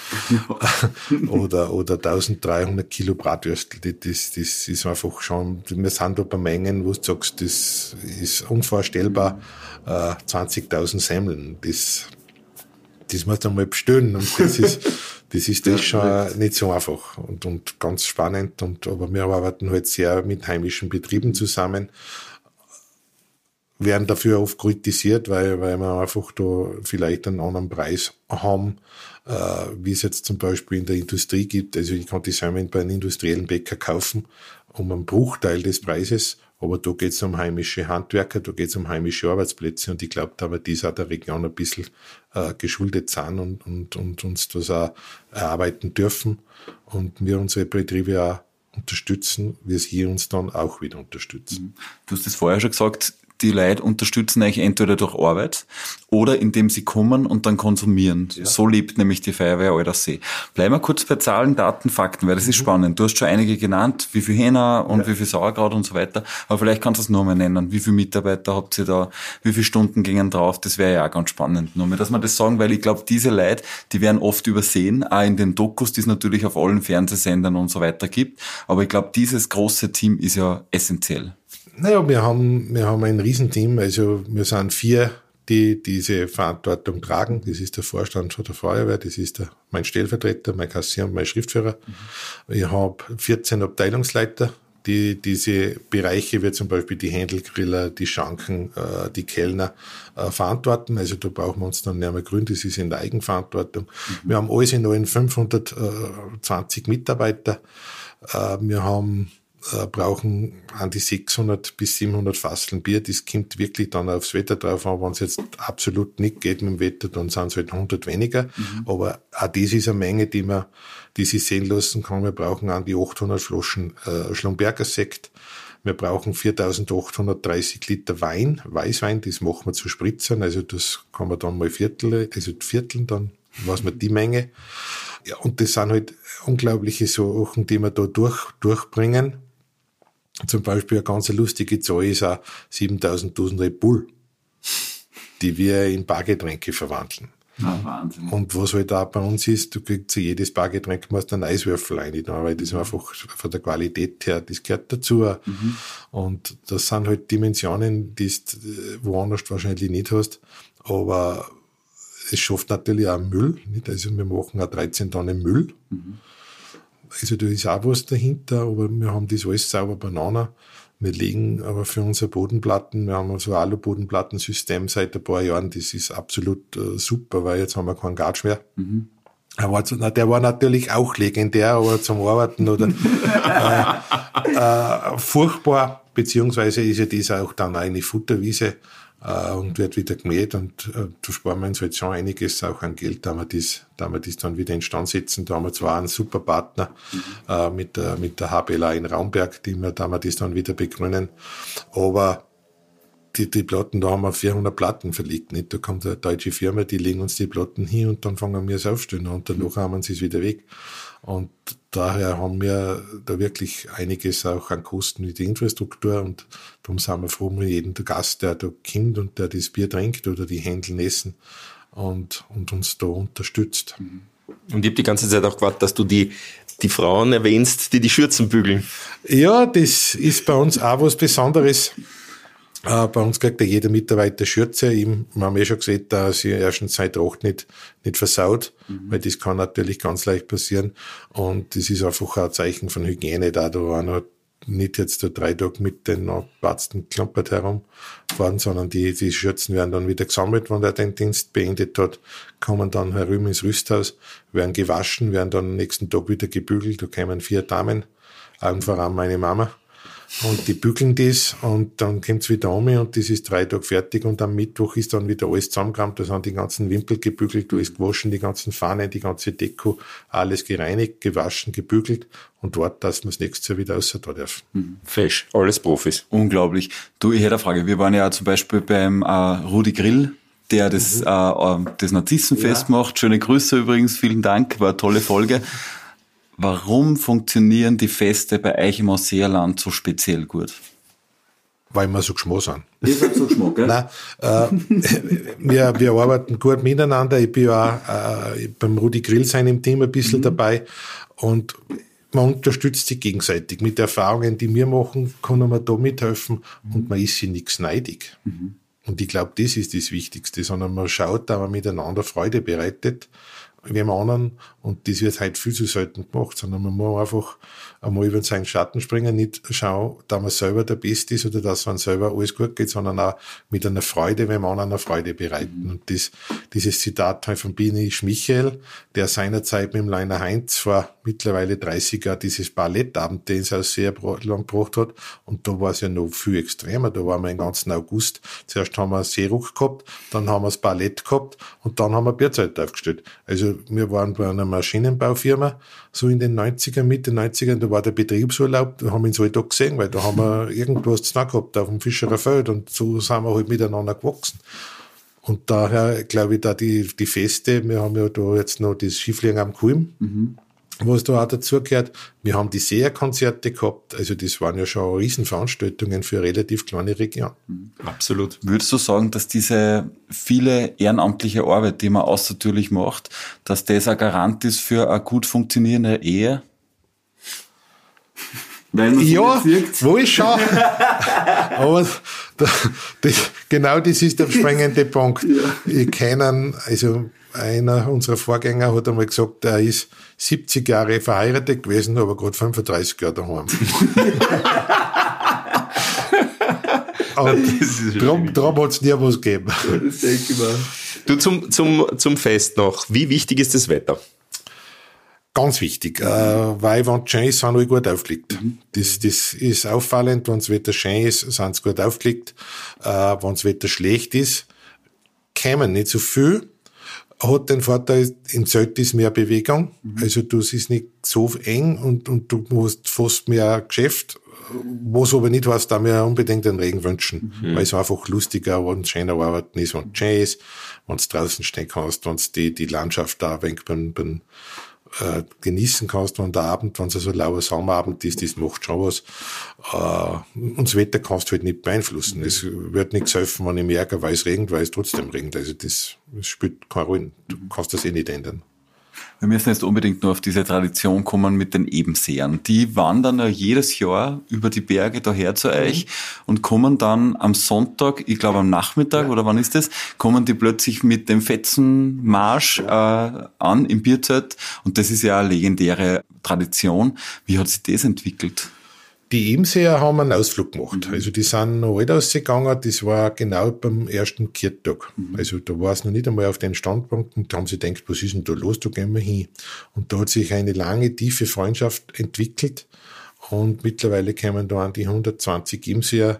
oder, oder eintausenddreihundert Kilo Bratwürstel. Das, das ist einfach schon, wir sind da bei Mengen, wo du sagst, das ist unvorstellbar, äh, zwanzigtausend Semmeln. Das, das muss man mal bestellen. Und das ist, das ist das schon nicht so einfach und, und ganz spannend. Und, aber wir arbeiten halt sehr mit heimischen Betrieben zusammen, werden dafür oft kritisiert, weil, weil wir einfach da vielleicht einen anderen Preis haben, äh, wie es jetzt zum Beispiel in der Industrie gibt. Also ich kann die Samen bei einem industriellen Bäcker kaufen, um einen Bruchteil des Preises. Aber da geht es um heimische Handwerker, da geht es um heimische Arbeitsplätze und ich glaube, da wir dies auch der Region ein bisschen äh, geschuldet sind und, und, und uns das auch erarbeiten dürfen und wir unsere Betriebe auch unterstützen, wir sie uns dann auch wieder unterstützen. Du hast es vorher schon gesagt, die Leute unterstützen euch entweder durch Arbeit oder indem sie kommen und dann konsumieren. Ja. So lebt nämlich die Feuerwehr Aldaussee. Bleiben wir kurz bei Zahlen, Daten, Fakten, weil das ist mhm. spannend. Du hast schon einige genannt, wie viel Hähner und ja. wie viel Sauerkraut und so weiter. Aber vielleicht kannst du es nur mal nennen. Wie viele Mitarbeiter habt ihr da? Wie viele Stunden gingen drauf? Das wäre ja auch ganz spannend. Nur mal, dass wir das sagen, weil ich glaube, diese Leute, die werden oft übersehen, auch in den Dokus, die es natürlich auf allen Fernsehsendern und so weiter gibt. Aber ich glaube, dieses große Team ist ja essentiell. Naja, wir haben, wir haben ein Riesenteam, also wir sind vier, die diese Verantwortung tragen. Das ist der Vorstand von der Feuerwehr, das ist der, mein Stellvertreter, mein Kassier und mein Schriftführer. Mhm. Ich habe vierzehn Abteilungsleiter, die diese Bereiche, wie zum Beispiel die Händelgriller, die Schanken, äh, die Kellner, äh, verantworten. Also da brauchen wir uns dann nicht mehr grün, das ist in der Eigenverantwortung. Mhm. Wir haben alles in allen fünfhundertzwanzig Mitarbeiter. Äh, wir haben brauchen an die sechshundert bis siebenhundert Fasseln Bier. Das kommt wirklich dann aufs Wetter drauf an. Wenn es jetzt absolut nicht geht mit dem Wetter, dann sind es halt hundert weniger. Mhm. Aber auch das ist eine Menge, die man, die sich sehen lassen kann. Wir brauchen an die achthundert Flaschen äh, Schlumberger Sekt. Wir brauchen viertausendachthundertdreißig Liter Wein, Weißwein. Das machen wir zu Spritzern. Also das kann man dann mal vierteln, also vierteln, dann weiß man die Menge. Ja, und das sind halt unglaubliche Sachen, die wir da durch, durchbringen. Zum Beispiel eine ganz lustige Zahl ist auch siebentausend Dosen Red Bull, die wir in Bargetränke verwandeln. Ah, Wahnsinn. Und was halt auch bei uns ist, du kriegst zu jedes Bargetränk musst einen Eiswürfel rein, weil das einfach von der Qualität her, das gehört dazu. Mhm. Und das sind halt Dimensionen, die du woanders wahrscheinlich nicht hast. Aber es schafft natürlich auch Müll, nicht? Also wir machen auch dreizehn Tonnen Müll. Mhm. Also da ist auch was dahinter, aber wir haben das alles sauber beieinander. Wir legen aber für unsere Bodenplatten, wir haben so ein Alu-Bodenplattensystem seit ein paar Jahren, das ist absolut äh, super, weil jetzt haben wir keinen Gatsch mehr. Mhm. Er war, na, der war natürlich auch legendär, aber zum Arbeiten oder äh, äh, furchtbar, beziehungsweise ist ja das auch dann eine Futterwiese, äh, und wird wieder gemäht und äh, da sparen wir uns halt schon einiges auch an Geld, da wir das, da wir das dann wieder instand setzen. Da haben wir zwar einen super Partner mhm. äh, mit der, mit der H B L A in Raumberg, die wir, da wir das dann wieder begrünen, aber Die, die Platten, da haben wir vierhundert Platten verlegt, nicht? Da kommt eine deutsche Firma, die legen uns die Platten hin und dann fangen wir es aufstellen und danach haben wir sie es wieder weg. Und daher haben wir da wirklich einiges auch an Kosten mit der Infrastruktur und darum sind wir froh um jeden Gast, der da kommt und der das Bier trinkt oder die Händel essen und, und uns da unterstützt. Und ich habe die ganze Zeit auch gewartet, dass du die, die Frauen erwähnst, die die Schürzen bügeln. Ja, das ist bei uns auch was Besonderes. Uh, bei uns kriegt ja jeder Mitarbeiter Schürze. Ihm, wir haben eh schon gesehen, dass sie erstens seine Tracht nicht, nicht versaut, mhm. weil das kann natürlich ganz leicht passieren. Und das ist einfach ein Zeichen von Hygiene da. Da war noch nicht jetzt da drei Tage mit den abgeplatzten Klampert herumfahren, sondern die, die Schürzen werden dann wieder gesammelt, wenn er den Dienst beendet hat, kommen dann herüber ins Rüsthaus, werden gewaschen, werden dann am nächsten Tag wieder gebügelt. Da kommen vier Damen, allen voran meine Mama. Und die bügeln das und dann kommt's wieder um und das ist drei Tage fertig und am Mittwoch ist dann wieder alles zusammengekramt, da sind die ganzen Wimpel gebügelt, da ist gewaschen, die ganzen Fahnen, die ganze Deko, alles gereinigt, gewaschen, gebügelt und dort, dass man das nächste Jahr wieder raus da darf. Fesch, alles Profis. Unglaublich. Du, ich hätte eine Frage. Wir waren ja zum Beispiel beim äh, Rudi Grill, der das, mhm. äh, das Narzissenfest ja. macht. Schöne Grüße übrigens, vielen Dank, war eine tolle Folge. Warum funktionieren die Feste bei euch im Ausseerland so speziell gut? Weil wir so Geschmack sind. Ihr seid so Geschmack, gell? Nein, äh, wir, wir arbeiten gut miteinander. Ich bin ja auch äh, beim Rudi Grill sein im Team ein bisschen mhm. dabei und man unterstützt sich gegenseitig. Mit Erfahrungen, die wir machen, kann man da mithelfen mhm. und man ist sich nichts neidig. Mhm. Und ich glaube, das ist das Wichtigste, sondern man schaut, dass man miteinander Freude bereitet, wie am anderen, und das wird halt viel zu selten gemacht, sondern man muss einfach einmal über seinen Schatten springen, nicht schauen, dass man selber der Beste ist oder dass man selber alles gut geht, sondern auch mit einer Freude, wenn man einer Freude bereiten. Und das, dieses Zitat halt von Bini Schmichael, der seinerzeit mit dem Leiner Heinz vor mittlerweile dreißig Jahren dieses Ballettabend, den es auch sehr lang gebracht hat, und da war es ja noch viel extremer, da waren wir im ganzen August, zuerst haben wir Seeruck gehabt, dann haben wir das Ballett gehabt und dann haben wir Bierzelt aufgestellt. Also wir waren bei einer Maschinenbaufirma, so in den neunzigern, Mitte neunzigern, da war der Betriebsurlaub, da haben wir uns halt da gesehen, weil da haben wir irgendwas zu tun gehabt auf dem Fischerer Feld und so sind wir halt miteinander gewachsen. Und daher glaube ich, da die, die Feste, wir haben ja da jetzt noch das Skifliegen am Kulm, mhm. was da auch dazugehört. Wir haben die Seherkonzerte gehabt, also das waren ja schon Riesenveranstaltungen für eine relativ kleine Region. Mhm. Absolut. Würdest du sagen, dass diese viele ehrenamtliche Arbeit, die man außertürlich macht, dass das ein Garant ist für eine gut funktionierende Ehe? Weil ja, wohl schon. Aber da, das, genau das ist der springende Punkt. Ja. Ich kenne, also einer unserer Vorgänger hat einmal gesagt, er ist siebzig Jahre verheiratet gewesen, aber gerade fünfunddreißig Jahre daheim. Darum, darum hat es nie was gegeben. Das denke ich mal. Du, zum, zum, zum Fest noch. Wie wichtig ist das Wetter? Ganz wichtig, äh, weil wenn es schön ist, sind alle gut aufgelegt. Mhm. Das, das ist auffallend, wenn das Wetter schön ist, sind sie gut aufgelegt. Äh, wenn das Wetter schlecht ist, kämen nicht so viel. Hat den Vorteil, im Zelt ist mehr Bewegung, mhm. also das ist nicht so eng und, und du hast fast mehr Geschäft, was aber nicht heißt, da wir unbedingt den Regen wünschen, mhm. weil es einfach lustiger, wenn es schöner arbeiten ist, wenn es schön ist, wenn es draußen stehen kannst, wenn es die, die Landschaft da ein wenig beim, beim äh, genießen kannst, wenn der Abend, wenn es so ein lauer Sommerabend ist, das macht schon was. Äh, und das Wetter kannst du halt nicht beeinflussen. Es wird nichts helfen, wenn ich mich ärgere, weil es regnet, weil es trotzdem regnet. Also das, das spielt keine Rolle. Du kannst das eh nicht ändern. Wir müssen jetzt unbedingt nur auf diese Tradition kommen mit den Ebensehern. Die wandern ja jedes Jahr über die Berge daher zu euch mhm. und kommen dann am Sonntag, ich glaube am Nachmittag, ja. oder wann ist das, kommen die plötzlich mit dem Fetzenmarsch ja. äh, an im Bierzelt. Und das ist ja eine legendäre Tradition. Wie hat sich das entwickelt? Die Ebenseher haben einen Ausflug gemacht. Mhm. Also die sind noch alt ausgegangen. Das war genau beim ersten Kirchtag. Mhm. Also da war es noch nicht einmal auf den Standpunkt und da haben sie gedacht, was ist denn da los, da gehen wir hin. Und da hat sich eine lange, tiefe Freundschaft entwickelt und mittlerweile kommen da an die hundertzwanzig Ebenseher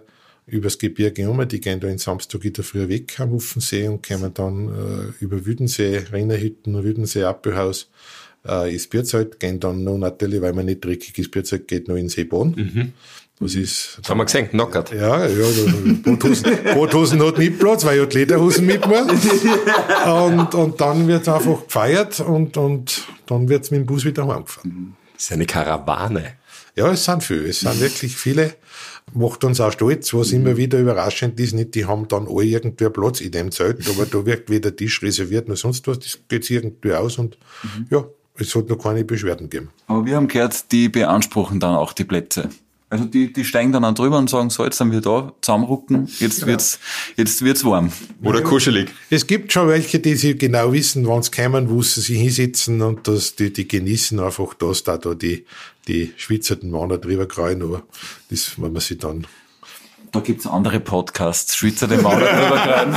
übers Gebirge um, die gehen da in Samstag in der Früh weg am Uffensee und kommen dann äh, über Wüdensee, Rennerhütten und Wüdensee, Appelhaus, äh, ins Bierzelt, gehen dann noch natürlich, weil man nicht dreckig ins Bierzelt geht, noch in den See Boden. Mhm. Das ist. Das haben wir gesehen, knockert. Ja, ja, Boothosen, Boothosen hat nicht Platz, weil ich hat Lederhosen mitgemacht. Und, und dann wird's einfach gefeiert und, und dann wird's mit dem Bus wieder heimgefahren. Das ist eine Karawane. Ja, es sind viele. Es sind wirklich viele. Macht uns auch stolz, was immer wieder überraschend ist, nicht, die haben dann alle irgendwie Platz in dem Zelt, aber da wird weder Tisch reserviert noch sonst was, das geht irgendwie aus und, mhm. ja, es hat noch keine Beschwerden gegeben. Aber wir haben gehört, die beanspruchen dann auch die Plätze. Also die, die steigen dann auch drüber und sagen, so, jetzt sind wir da, zusammenrucken, jetzt wird's, jetzt wird's warm. Oder kuschelig. Es gibt schon welche, die sie genau wissen, wann sie kommen, wo sie sich hinsetzen und das, die, die genießen einfach das, da, da die, die schwitzerten Männer drüber kreuen, aber das, wenn man sie dann. Da gibt's andere Podcasts, schwitzerte Männer drüber kreuen.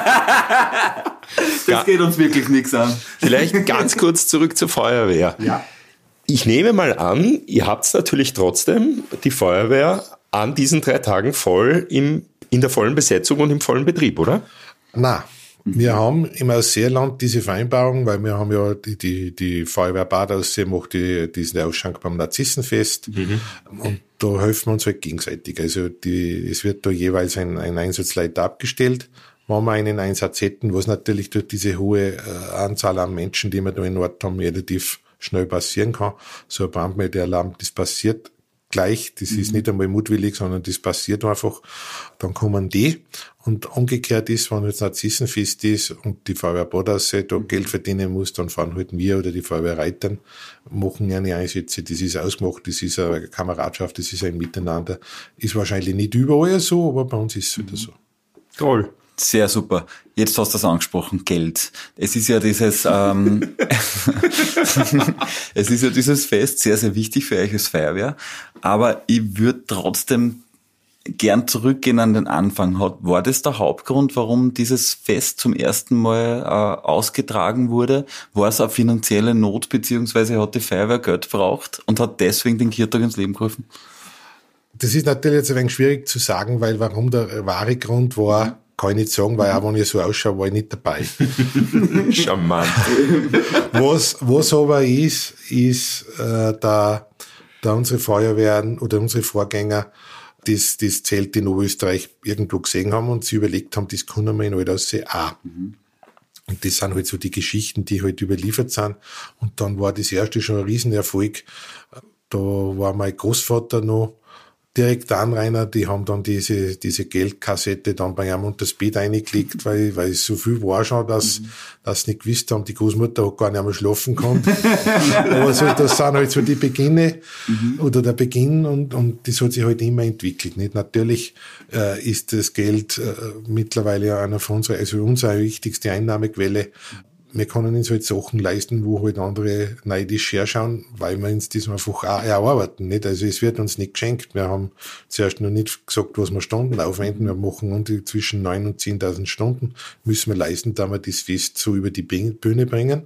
Das ja. geht uns wirklich nichts an. Vielleicht ganz kurz zurück zur Feuerwehr. Ja. Ich nehme mal an, ihr habt natürlich trotzdem die Feuerwehr an diesen drei Tagen voll im, in der vollen Besetzung und im vollen Betrieb, oder? Nein. Wir haben im Ausseerland diese Vereinbarung, weil wir haben ja die, die, die Feuerwehr Bad Aussee macht die, diesen Ausschank beim Narzissenfest. Mhm. Und da helfen wir uns halt gegenseitig. Also die, es wird da jeweils ein, ein Einsatzleiter abgestellt, wenn wir einen Einsatz hätten, was natürlich durch diese hohe äh, Anzahl an Menschen, die wir da in Ort haben, relativ schnell passieren kann. So ein Brandmeldealarm, das passiert gleich, das mhm. ist nicht einmal mutwillig, sondern das passiert einfach. Dann kommen die. Und umgekehrt ist, wenn jetzt Narzissenfest ist und die Feuerwehr Bad Aussee da Geld verdienen muss, dann fahren halt wir oder die Feuerwehr Reitern, machen eine Einsätze, das ist ausgemacht, das ist eine Kameradschaft, das ist ein Miteinander. Ist wahrscheinlich nicht überall so, aber bei uns ist es wieder so. Toll. Sehr super. Jetzt hast du das angesprochen, Geld. Es ist ja dieses, ähm, es ist ja dieses Fest sehr, sehr wichtig für euch als Feuerwehr. Aber ich würde trotzdem gern zurückgehen an den Anfang. War das der Hauptgrund, warum dieses Fest zum ersten Mal äh, ausgetragen wurde? War es eine finanzielle Not, beziehungsweise hat die Feuerwehr Geld braucht und hat deswegen den Kirtag ins Leben gerufen? Das ist natürlich jetzt ein wenig schwierig zu sagen, weil warum der wahre Grund war, kann ich nicht sagen, weil auch wenn ich so ausschaue, war ich nicht dabei. Charmant. Was, was aber ist, ist, äh, da, da unsere Feuerwehren oder unsere Vorgänger das, das Zelt in Oberösterreich irgendwo gesehen haben und sie überlegt haben, das können wir in Altaussee auch. Mhm. Und das sind halt so die Geschichten, die halt überliefert sind. Und dann war das erste schon ein Riesenerfolg. Da war mein Großvater noch direkt Anrainer, die haben dann diese, diese Geldkassette dann bei ihm unter das Bett reingelegt, weil, weil es so viel war schon, dass, mhm. dass sie nicht gewusst haben, die Großmutter hat gar nicht mehr schlafen können. Aber so, das sind halt so die Beginne, mhm. oder der Beginn, und, und das hat sich halt immer entwickelt, nicht? Natürlich, äh, ist das Geld, äh, mittlerweile einer von unseren, also unsere wichtigste Einnahmequelle. Wir können uns halt Sachen leisten, wo halt andere neidisch herschauen, weil wir uns das einfach auch erarbeiten, nicht? Also es wird uns nicht geschenkt. Wir haben zuerst noch nicht gesagt, was wir Stunden aufwenden. Wir machen uns zwischen neun und zehntausend Stunden, müssen wir leisten, da wir das Fest so über die Bühne bringen.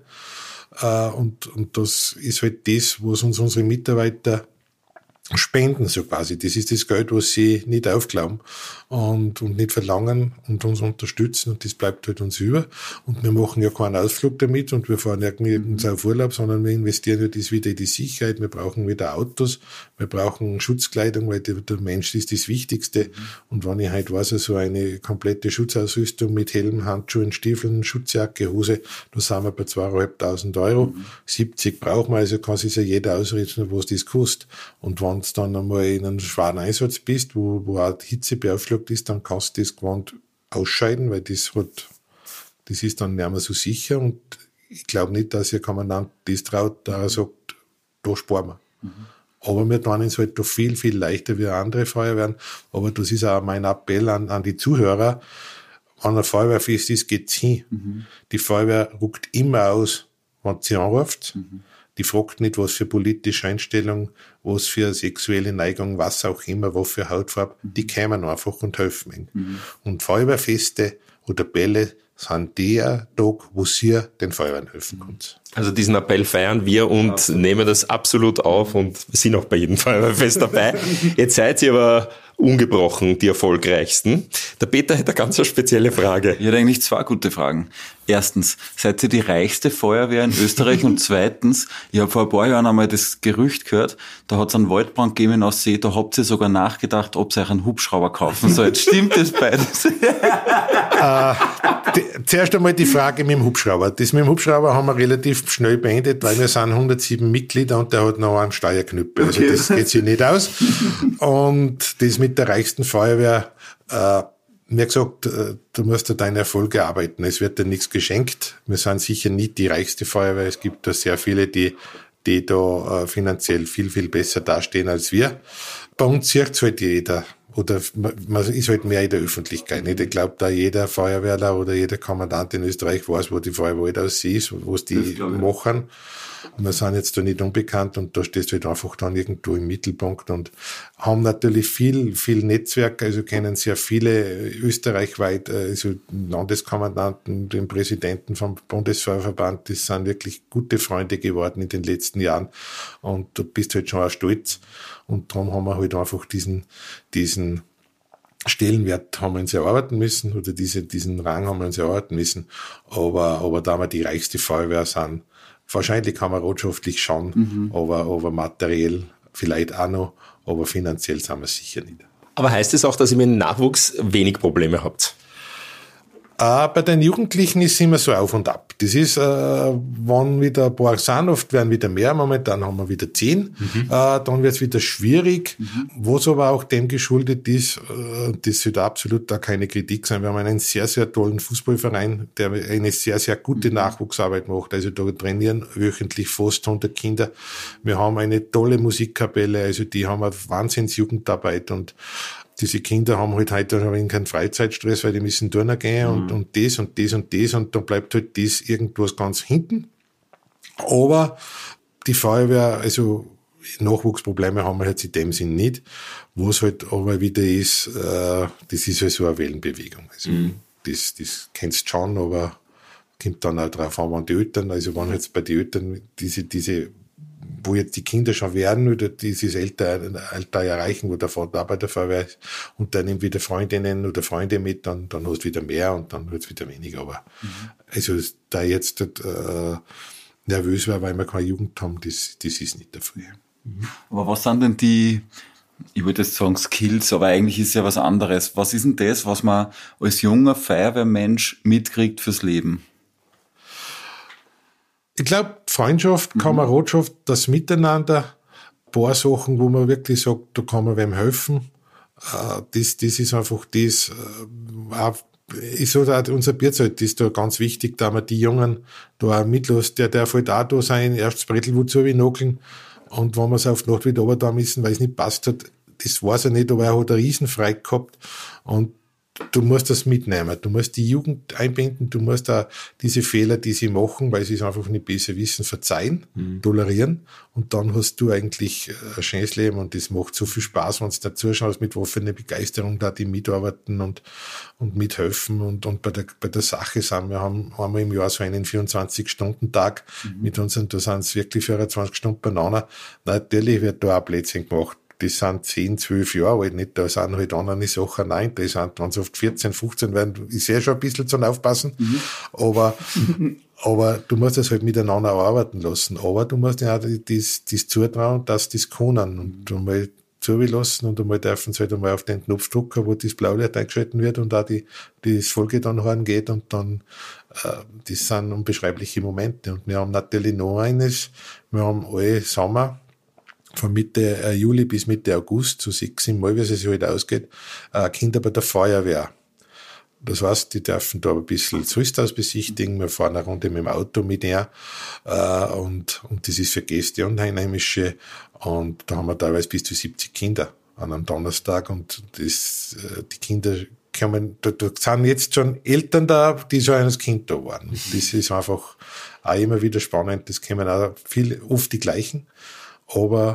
Und, und das ist halt das, was uns unsere Mitarbeiter spenden, so quasi. Das ist das Geld, was sie nicht aufglauben und, und nicht verlangen und uns unterstützen, und das bleibt halt uns über. Und wir machen ja keinen Ausflug damit und wir fahren ja nicht auf Urlaub, sondern wir investieren ja das wieder in die Sicherheit. Wir brauchen wieder Autos, wir brauchen Schutzkleidung, weil der, der Mensch ist das Wichtigste. Und wenn ich halt weiß, so eine komplette Schutzausrüstung mit Helm, Handschuhen, Stiefeln, Schutzjacke, Hose, da sind wir bei zweieinhalbtausend Euro. Mhm. siebzig brauchen wir, also kann sich ja jeder ausrechnen, was das kostet. Und wenn du dann einmal in einem schweren Einsatz bist, wo, wo auch die Hitze beaufschlagt ist, dann kannst du das gewandt ausscheiden, weil das hat, das ist dann nicht mehr so sicher. Und ich glaube nicht, dass ihr Kommandant das traut, da er sagt, da sparen wir. Mhm. Aber wir tun es halt doch viel, viel leichter wie andere Feuerwehren. Aber das ist auch mein Appell an, an die Zuhörer. Wenn ein Feuerwehrfest ist, geht's hin. Mhm. Die Feuerwehr ruckt immer aus, wenn sie anruft. Mhm. Die fragt nicht, was für politische Einstellung, was für sexuelle Neigung, was auch immer, was für Hautfarbe. Mhm. Die kommen einfach und helfen. Mhm. Und Feuerwehrfeste oder Bälle sind der Tag, wo sie den Feuerwehren helfen können. Also diesen Appell feiern wir und ja, nehmen das absolut auf und sind auch bei jedem Feuerwehrfest dabei. Jetzt seid ihr aber ungebrochen die erfolgreichsten. Der Peter hat eine ganz spezielle Frage. Ich hätte eigentlich zwei gute Fragen. Erstens, seid ihr die reichste Feuerwehr in Österreich? Und zweitens, ich habe vor ein paar Jahren einmal das Gerücht gehört, da hat es einen Waldbrand gegeben aus See, da habt ihr sogar nachgedacht, ob ihr euch einen Hubschrauber kaufen sollt. Stimmt das beides? äh, die, zuerst einmal die Frage mit dem Hubschrauber. Das mit dem Hubschrauber haben wir relativ schnell beendet, weil wir sind hundertsieben Mitglieder und der hat noch einen Steuerknüppel. Also das geht sich nicht aus. Und das mit der reichsten Feuerwehr, äh, mir gesagt, du musst dir deine Erfolge erarbeiten. Es wird dir nichts geschenkt. Wir sind sicher nicht die reichste Feuerwehr. Es gibt da sehr viele, die, die da äh, finanziell viel, viel besser dastehen als wir. Bei uns sieht halt jeder. Oder man ist halt mehr in der Öffentlichkeit. Nicht? Ich glaube, da jeder Feuerwehrler oder jeder Kommandant in Österreich weiß, wo die Feuerwehr aussieht, wo es die machen. Wir sind jetzt da nicht unbekannt und da stehst du halt einfach dann irgendwo im Mittelpunkt und haben natürlich viel, viel Netzwerk, also kennen sehr viele österreichweit, also Landeskommandanten, den Präsidenten vom Bundesfeuerverband, das sind wirklich gute Freunde geworden in den letzten Jahren und du bist halt schon auch stolz und darum haben wir halt einfach diesen, diesen Stellenwert haben wir uns erarbeiten müssen oder diese, diesen Rang haben wir uns erarbeiten müssen, aber, aber da wir die reichste Feuerwehr sind, wahrscheinlich kameradschaftlich schon, mhm. aber, aber materiell vielleicht auch noch, aber finanziell sind wir sicher nicht. Aber heißt es auch, dass ihr mit dem Nachwuchs wenig Probleme habt? Äh, bei den Jugendlichen ist es immer so auf und ab. Das ist, äh, wenn wieder ein paar sind, oft werden wieder mehr, momentan haben wir wieder zehn, mhm. äh, dann wird es wieder schwierig, mhm. was aber auch dem geschuldet ist, äh, das sollte absolut da keine Kritik sein. Wir haben einen sehr, sehr tollen Fußballverein, der eine sehr, sehr gute mhm. Nachwuchsarbeit macht, also da trainieren wöchentlich fast hundert Kinder. Wir haben eine tolle Musikkapelle, also die haben eine Wahnsinns-Jugendarbeit und diese Kinder haben halt heute schon keinen Freizeitstress, weil die müssen turnen gehen und, mhm. und das und das und das und dann bleibt halt das irgendwas ganz hinten. Aber die Feuerwehr, also Nachwuchsprobleme haben wir jetzt in dem Sinn nicht. Was halt aber wieder ist, äh, das ist halt so eine Wellenbewegung. Also mhm. das, das kennst du schon, aber kommt dann auch drauf an, wann die Eltern, also wenn jetzt bei den Eltern diese, diese wo jetzt die Kinder schon werden oder dieses Alter, Alter erreichen, wo der Vater auch bei der Feuerwehr ist und dann nimmt wieder Freundinnen oder Freunde mit, dann, dann hast du wieder mehr und dann wird es wieder weniger. Aber mhm. also da jetzt äh, nervös war, weil wir keine Jugend haben, das, das ist nicht der Fall. Mhm. Aber was sind denn die, ich würde jetzt sagen Skills, aber eigentlich ist es ja was anderes. Was ist denn das, was man als junger Feuerwehrmensch mitkriegt fürs Leben? Ich glaube, Freundschaft, Kameradschaft, das Miteinander, ein paar Sachen, wo man wirklich sagt, da kann man wem helfen, das, das ist einfach das, auch, ich sage auch, unser Bierzelt ist da ganz wichtig, da man die Jungen da auch mitlässt, der darf halt auch da sein, erst das Brettel wozu wie nockeln und wenn wir es auf die Nacht wieder runter da müssen, weil es nicht passt hat, das weiß er nicht, aber er hat einen Riesenfrei gehabt und du musst das mitnehmen, du musst die Jugend einbinden, du musst da diese Fehler, die sie machen, weil sie es einfach nicht besser wissen, verzeihen, mhm. tolerieren und dann hast du eigentlich ein schönes Leben und das macht so viel Spaß, wenn du da zuschaust, mit offener Begeisterung da die mitarbeiten und, und mithelfen und, und bei der, bei der Sache sind. Wir haben einmal im Jahr so einen vierundzwanzig-Stunden-Tag mhm. mit unseren, da sind es wirklich vierundzwanzig Stunden beieinander. Natürlich wird da auch Plätzchen gemacht. Die sind zehn, zwölf Jahre alt, nicht? Da sind halt andere Sachen nein, die sind ganz oft vierzehn, fünfzehn werden, ich sehe schon ein bisschen zum Aufpassen, mhm. aber, aber du musst das halt miteinander arbeiten lassen, aber du musst ja auch das, das zutrauen, dass das können und mhm. einmal zulassen und einmal dürfen sie halt einmal auf den Knopf drücken, wo das Blaulicht eingeschalten wird und auch die, das Folge dann herangeht und dann, äh, das sind unbeschreibliche Momente und wir haben natürlich noch eines, wir haben alle Sommer, von Mitte äh, Juli bis Mitte August, so sechs, sieben Mal, wie es sich halt ausgeht, äh, Kinder bei der Feuerwehr. Das heißt, die dürfen da ein bisschen das Rüsthaus besichtigen, wir fahren eine Runde mit dem Auto mit ihr, äh, und, und das ist für Gäste und Einheimische, und da haben wir teilweise bis zu siebzig Kinder an einem Donnerstag, und das, äh, die Kinder kommen, da, da sind jetzt schon Eltern da, die schon als Kind da waren. Und das ist einfach auch immer wieder spannend, das kommen auch viel, oft die gleichen. Aber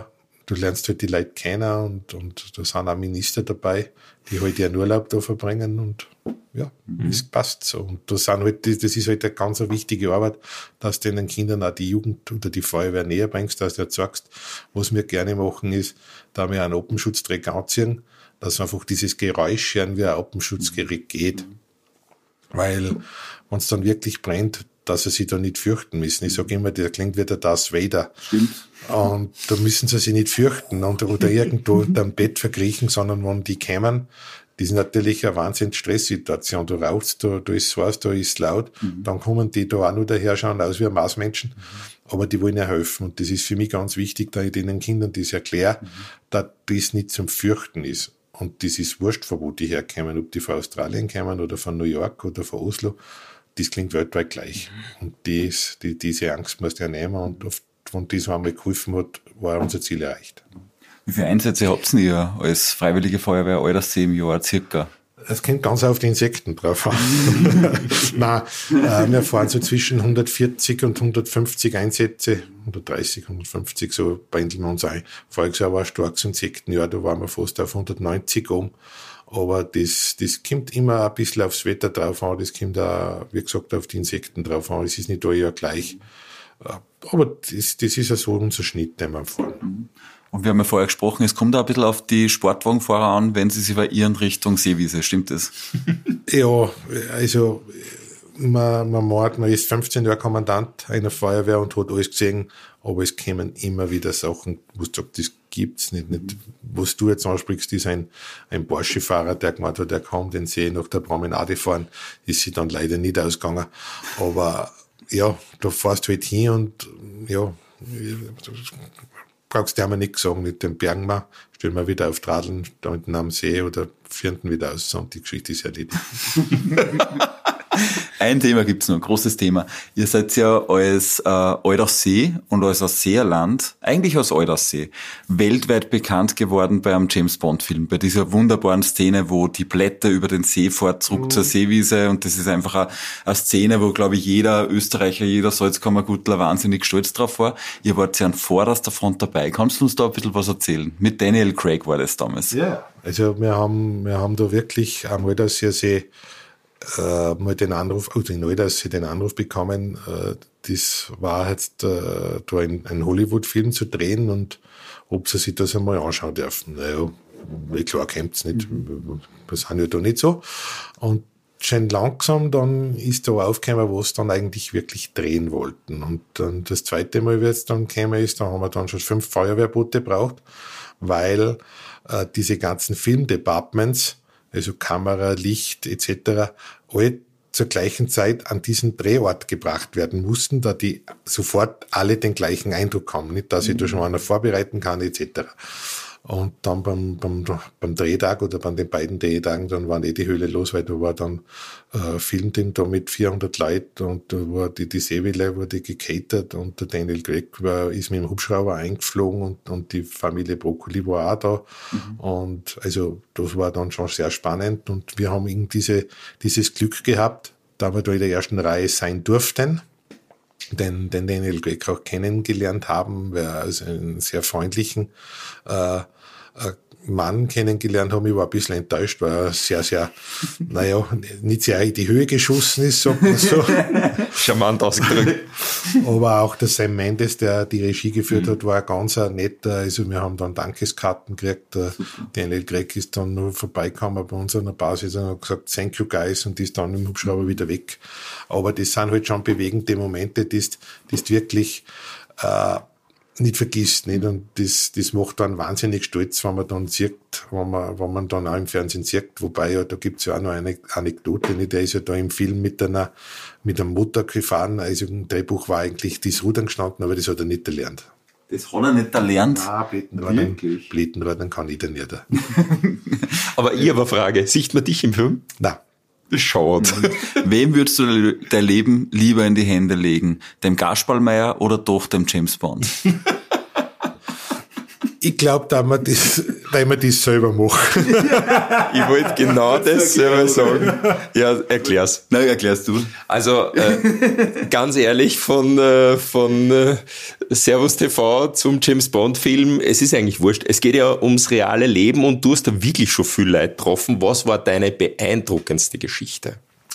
du lernst halt die Leute kennen und, und da sind auch Minister dabei, die halt ihren Urlaub da verbringen und ja, mhm. es passt so. Und das sind halt, das ist halt eine ganz wichtige Arbeit, dass du den Kindern auch die Jugend oder die Feuerwehr näher bringst, dass du jetzt sagst, was wir gerne machen ist, da wir einen Oppenschutzträg anziehen, dass einfach dieses Geräusch hören, wie ein Oppenschutzgerät geht. Mhm. Weil, wenn es dann wirklich brennt, dass sie sich da nicht fürchten müssen. Ich sage immer, der klingt wie der Darth Vader. Stimmt. Und da müssen sie sich nicht fürchten und, oder irgendwo unter dem Bett verkriechen, sondern wenn die kommen, das ist natürlich eine wahnsinnig Stresssituation. Du rauchst, da, da ist heiß, da ist laut, mhm. dann kommen die da auch nur daher schauen aus wie ein Mausmenschen, mhm. aber die wollen ja helfen. Und das ist für mich ganz wichtig, dass ich den Kindern das erkläre, mhm. dass das nicht zum Fürchten ist. Und das ist wurscht, von wo die herkommen, ob die von Australien kommen oder von New York oder von Oslo. Das klingt weltweit gleich. Und das, die, diese Angst musst du ja nehmen. Und oft, wenn das einmal geholfen hat, war unser Ziel erreicht. Wie viele Einsätze habt ihr als Freiwillige Feuerwehr Eulersee im Jahr circa? Es kommt ganz auf die Insekten drauf an. Nein, äh, wir fahren so zwischen hundertvierzig und hundertfünfzig Einsätze, hundertdreißig, hundertfünfzig, so pendeln wir uns ein. Voriges Jahr war ein starkes Insektenjahr, da waren wir fast auf hundertneunzig um. Aber das, das kommt immer ein bisschen aufs Wetter drauf an, das kommt auch, wie gesagt, auf die Insekten drauf an. Es ist nicht ein Jahr gleich. Aber das, das ist ja so unser Schnitt, den wir fahren. Und wir haben ja vorher gesprochen, es kommt auch ein bisschen auf die Sportwagenfahrer an, wenn sie sich variieren Richtung Seewiese, stimmt das? Ja, also man, man meint, man ist fünfzehn Jahre Kommandant einer Feuerwehr und hat alles gesehen, aber es kommen immer wieder Sachen, wo du sagst, das gibt's nicht. nicht. Was du jetzt ansprichst, ist ein, ein Porsche-Fahrer, der gemeint hat, der kann den See nach der Promenade fahren, ist sie dann leider nicht ausgegangen. Aber ja, da fährst du halt hin und ja, brauchst du dir einmal nichts sagen, mit dem bergen wir, stellen wir wieder auf Tradeln, da unten am See oder führen wieder aus und die Geschichte ist erledigt. Ein Thema gibt's noch, ein großes Thema. Ihr seid ja als äh, Eulersee und als Ausseerland, eigentlich als Eulersee, weltweit bekannt geworden bei einem James-Bond-Film, bei dieser wunderbaren Szene, wo die Blätter über den See fährt, zurück mhm. zur Seewiese, und das ist einfach eine, eine Szene, wo, glaube ich, jeder Österreicher, jeder Salzkammergutler wahnsinnig stolz drauf war. Ihr wart ja an vorderster Front dabei. Kannst du uns da ein bisschen was erzählen? Mit Daniel Craig war das damals. Ja, also wir haben, wir haben da wirklich am Eulersee äh, mal den Anruf, also in Eulersee den Anruf bekommen, äh, das war jetzt äh, da ein, ein Hollywood-Film zu drehen und ob sie sich das einmal anschauen dürfen. Naja, klar kommt's nicht, mhm. wir sind ja da nicht so. Und schon langsam dann ist da aufgekommen, was dann eigentlich wirklich drehen wollten. Und dann das zweite Mal, wie es dann gekommen ist, da haben wir dann schon fünf Feuerwehrboote gebraucht, weil äh, diese ganzen Filmdepartments, also Kamera, Licht et cetera, alle zur gleichen Zeit an diesen Drehort gebracht werden mussten, da die sofort alle den gleichen Eindruck haben. Nicht, dass ich da schon einer vorbereiten kann et cetera. Und dann beim, beim, beim Drehtag oder bei den beiden Drehtagen, dann waren eh die Höhle los, weil da war dann äh, Filmteam da mit vierhundert Leuten und da war die, die Seewelle wurde gecatert und der Daniel Craig war, ist mit dem Hubschrauber eingeflogen und, und die Familie Broccoli war auch da. Mhm. Und also das war dann schon sehr spannend und wir haben eben diese, dieses Glück gehabt, da wir da in der ersten Reihe sein durften. Den, den Daniel Craig auch kennengelernt haben, weil er also einen sehr freundlichen äh, Mann kennengelernt haben. Ich war ein bisschen enttäuscht, weil er sehr, sehr, naja, nicht sehr in die Höhe geschossen ist, sagt man so. Charmant ausgedrückt. Aber auch der Sam Mendes, der die Regie geführt mhm. hat, war ganz ein netter. Also wir haben dann Dankeskarten gekriegt. Der Daniel Craig ist dann nur vorbeigekommen bei uns an der Basis und hat gesagt, thank you guys, und ist dann im Hubschrauber wieder weg. Aber das sind halt schon bewegende Momente, die du wirklich äh, nicht vergisst, nicht? Und das, das macht dann wahnsinnig stolz, wenn man dann sieht, wenn man, wenn man dann auch im Fernsehen sieht. Wobei, ja, da gibt's ja auch noch eine Anekdote, nicht? Der ist ja da im Film mit einer, mit einem Motor gefahren. Also im Drehbuch war eigentlich das Rudern gestanden, aber das hat er nicht erlernt. Das hat er nicht erlernt? Nein, Blättenradern, Blättenradern kann ich dann nicht. Aber ich habe eine Frage. Sieht man dich im Film? Nein. Schaut. Wem würdest du dein Leben lieber in die Hände legen? Dem Gasperlmeier oder doch dem James Bond? Ich glaube, da wir das, da wir das selber machen. Ich wollte genau das selber sagen. Ja, erklär's. Nein, erklärst du. Also, äh, ganz ehrlich, von, äh, von äh, Servus T V zum James Bond Film, es ist eigentlich wurscht. Es geht ja ums reale Leben und du hast da wirklich schon viel Leute getroffen. Was war deine beeindruckendste Geschichte?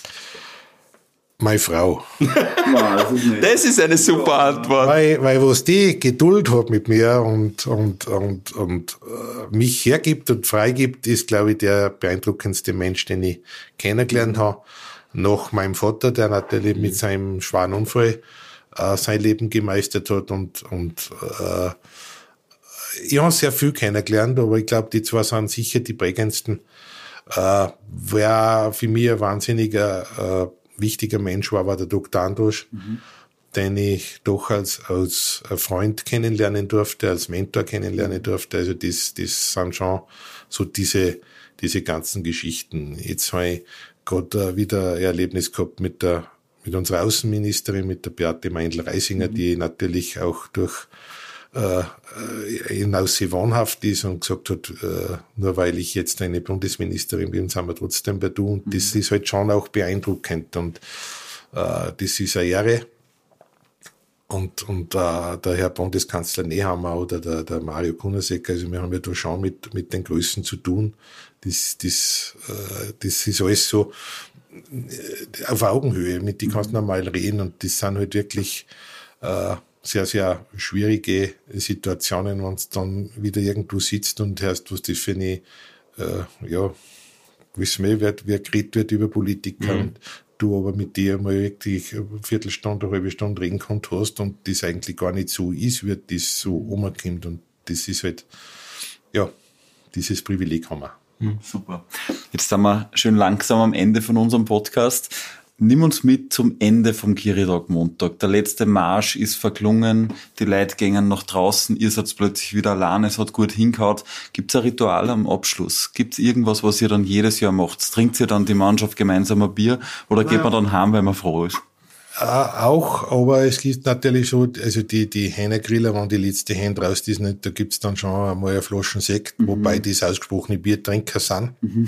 Meine Frau. Nein, das ist nicht. Das ist eine super Antwort. Weil, weil was die Geduld hat mit mir und, und, und, und äh, mich hergibt und freigibt, ist, glaube ich, der beeindruckendste Mensch, den ich kennengelernt habe. Nach meinem Vater, der natürlich mit seinem schweren Unfall äh, sein Leben gemeistert hat. Und, und äh, ich habe sehr viel kennengelernt, aber ich glaube, die zwei sind sicher die prägendsten. Äh, wer für mich ein wahnsinniger äh, wichtiger Mensch war, war der Doktor Androsch, mhm. den ich doch als, als Freund kennenlernen durfte, als Mentor kennenlernen durfte. Also das, das sind schon so diese, diese ganzen Geschichten. Jetzt habe ich gerade wieder ein Erlebnis gehabt mit der, mit unserer Außenministerin, mit der Beate Meindl-Reisinger, mhm. die natürlich auch durch äh, hinaus sehr wohnhaft ist und gesagt hat, äh, nur weil ich jetzt eine Bundesministerin bin, sind wir trotzdem bei du. Und mhm. das ist halt schon auch beeindruckend und äh, das ist eine Ehre. Und, und äh, der Herr Bundeskanzler Nehammer oder der, der Mario Kunasek, also wir haben ja da schon mit, mit den Größen zu tun. Das, das, äh, das ist alles so auf Augenhöhe, mit die kannst du normal reden und das sind halt wirklich äh, sehr, sehr schwierige Situationen, wenn du dann wieder irgendwo sitzt und hörst, was das für eine, äh, ja, wissen wir, wer, wer geredet wird über Politiker mhm. und du aber mit dir mal wirklich eine Viertelstunde, eine halbe Stunde reden kannst hast und das eigentlich gar nicht so ist, wird das so umkommt und das ist halt, ja, dieses Privileg haben wir. Mhm, super. Jetzt sind wir schön langsam am Ende von unserem Podcast. Nimm uns mit zum Ende vom Kirchhof Montag. Der letzte Marsch ist verklungen, die Leute gehen nach draußen, ihr seid plötzlich wieder allein, es hat gut hingehauen. Gibt es ein Ritual am Abschluss? Gibt es irgendwas, was ihr dann jedes Jahr macht? Trinkt ihr dann die Mannschaft gemeinsam ein Bier oder ja. geht man dann heim, weil man froh ist? Äh, auch, aber es gibt natürlich so, also die, die Hähnergriller, wenn die letzte Hähne raus ist, nicht, da gibt's dann schon einmal eine Flaschen Sekt, mhm. wobei das ausgesprochene Biertrinker sind. Mhm.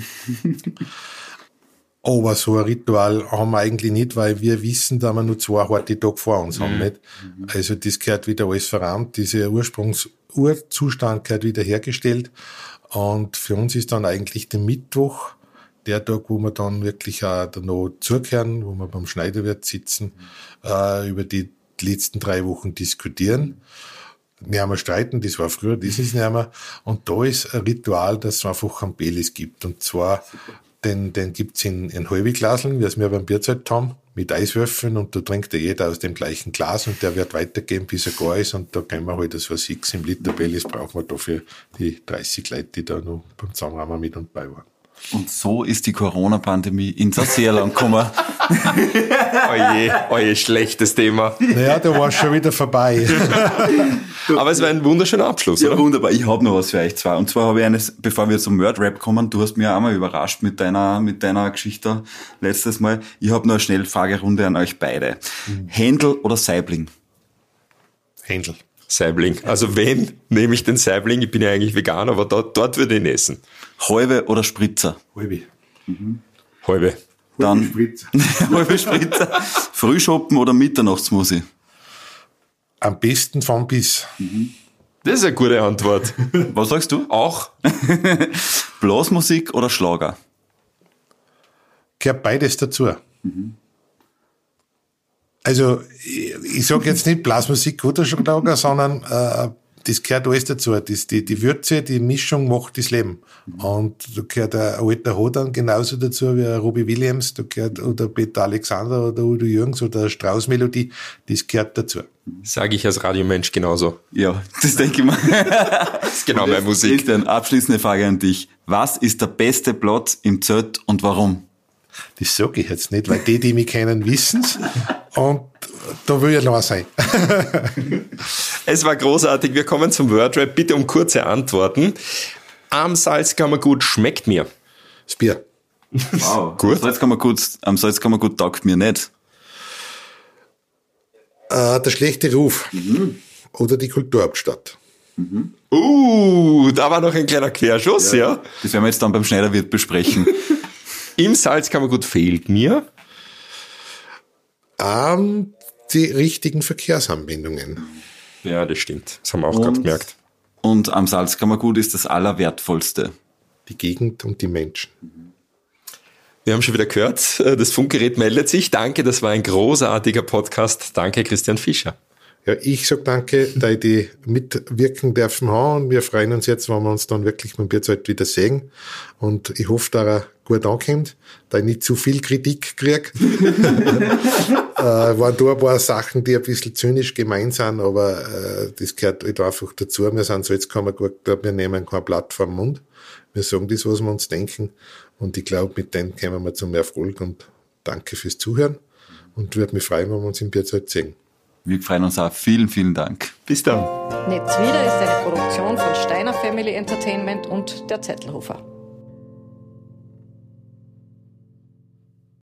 Aber so ein Ritual haben wir eigentlich nicht, weil wir wissen, dass wir nur zwei harte Tage vor uns mhm. haben, nicht? Also das gehört wieder alles verrammt, dieser Ursprungs-Urzustand gehört wieder hergestellt. Und für uns ist dann eigentlich der Mittwoch der Tag, wo wir dann wirklich auch da noch zukehren, wo wir beim Schneiderwirt sitzen, mhm. äh, über die letzten drei Wochen diskutieren. Wir haben streiten, das war früher, das ist nicht mehr. Und da ist ein Ritual, dass es einfach einen Belis gibt. Und zwar Den, den gibt's in, in halbe Glaseln, wie es wir beim Bierzelt haben, mit Eiswürfeln und da trinkt ja jeder aus dem gleichen Glas und der wird weitergehen, bis er gar ist und da können wir halt so sechs im Liter Bellis brauchen wir dafür die dreißig Leute, die da noch beim Zusammenrahmen mit und bei waren. Und so ist die Corona-Pandemie in so sehr lang gekommen. Oje, oje, schlechtes Thema. Naja, da war es schon wieder vorbei. Aber es war ein wunderschöner Abschluss, ja, oder? Wunderbar. Ich habe noch was für euch zwei. Und zwar habe ich eines, bevor wir zum Word-Rap kommen, du hast mir auch mal überrascht mit deiner, mit deiner Geschichte letztes Mal. Ich habe noch eine Schnellfragerunde an euch beide. Mhm. Händel oder Saibling? Händel. Saibling. Also wenn, nehme ich den Saibling. Ich bin ja eigentlich Veganer, aber dort, dort würde ich ihn essen. Halbe oder Spritzer? Halbe. Mhm. Halbe. Dann halbe Spritzer. Frühschoppen oder Mitternachtsmusik? Am besten von bis. Mhm. Das ist eine gute Antwort. Was sagst du? Auch. Blasmusik oder Schlager? Gehört beides dazu. Mhm. Also, ich, ich sage jetzt nicht Blasmusik oder Schlager, sondern äh, das gehört alles dazu. Das, die, die Würze, die Mischung macht das Leben. Mhm. Und da gehört ein alter Hodan genauso dazu wie ein Robbie Williams, da gehört oder Peter Alexander oder Udo Jürgens oder eine Strauß-Melodie, das gehört dazu. Sage ich als Radiomensch genauso. Ja, das denke ich mal. Das ist genau meine Musik. Dann abschließende Frage an dich. Was ist der beste Platz im Zelt und warum? Das sage ich jetzt nicht, weil die, die mich kennen, wissen's. Und da will ich noch sein. Es war großartig. Wir kommen zum Wordrap. Bitte um kurze Antworten. Am Salzkammergut schmeckt mir. Das Bier. Wow. Gut. Am Salzkammergut, am Salzkammergut taugt mir nicht. Äh, der schlechte Ruf. Mhm. Oder die Kulturhauptstadt. Mhm. Uh, da war noch ein kleiner Querschuss, ja. ja. Das werden wir jetzt dann beim Schneiderwirt besprechen. Im Salzkammergut fehlt mir ähm, die richtigen Verkehrsanbindungen. Ja, das stimmt. Das haben wir auch gerade gemerkt. Und am Salzkammergut ist das Allerwertvollste die Gegend und die Menschen. Wir haben schon wieder gehört, das Funkgerät meldet sich. Danke, das war ein großartiger Podcast. Danke, Christian Fischer. Ja, ich sag danke, da ich die mitwirken dürfen haben, und wir freuen uns jetzt, wenn wir uns dann wirklich beim Bierzeit wieder sehen. Und ich hoffe, dass er gut ankommt, da ich nicht zu viel Kritik kriege. äh, waren da ein paar Sachen, die ein bisschen zynisch gemeint sind, aber äh, das gehört halt einfach dazu. Wir sind Salzkammergut, wir nehmen kein Blatt vom Mund. Wir sagen das, was wir uns denken. Und ich glaube, mit dem kommen wir zum Erfolg. Und danke fürs Zuhören. Und würde mich freuen, wenn wir uns im Bierzeit sehen. Wir freuen uns auch. Vielen, vielen Dank. Bis dann. Netz wieder ist eine Produktion von Steiner Family Entertainment und der Zettelhofer.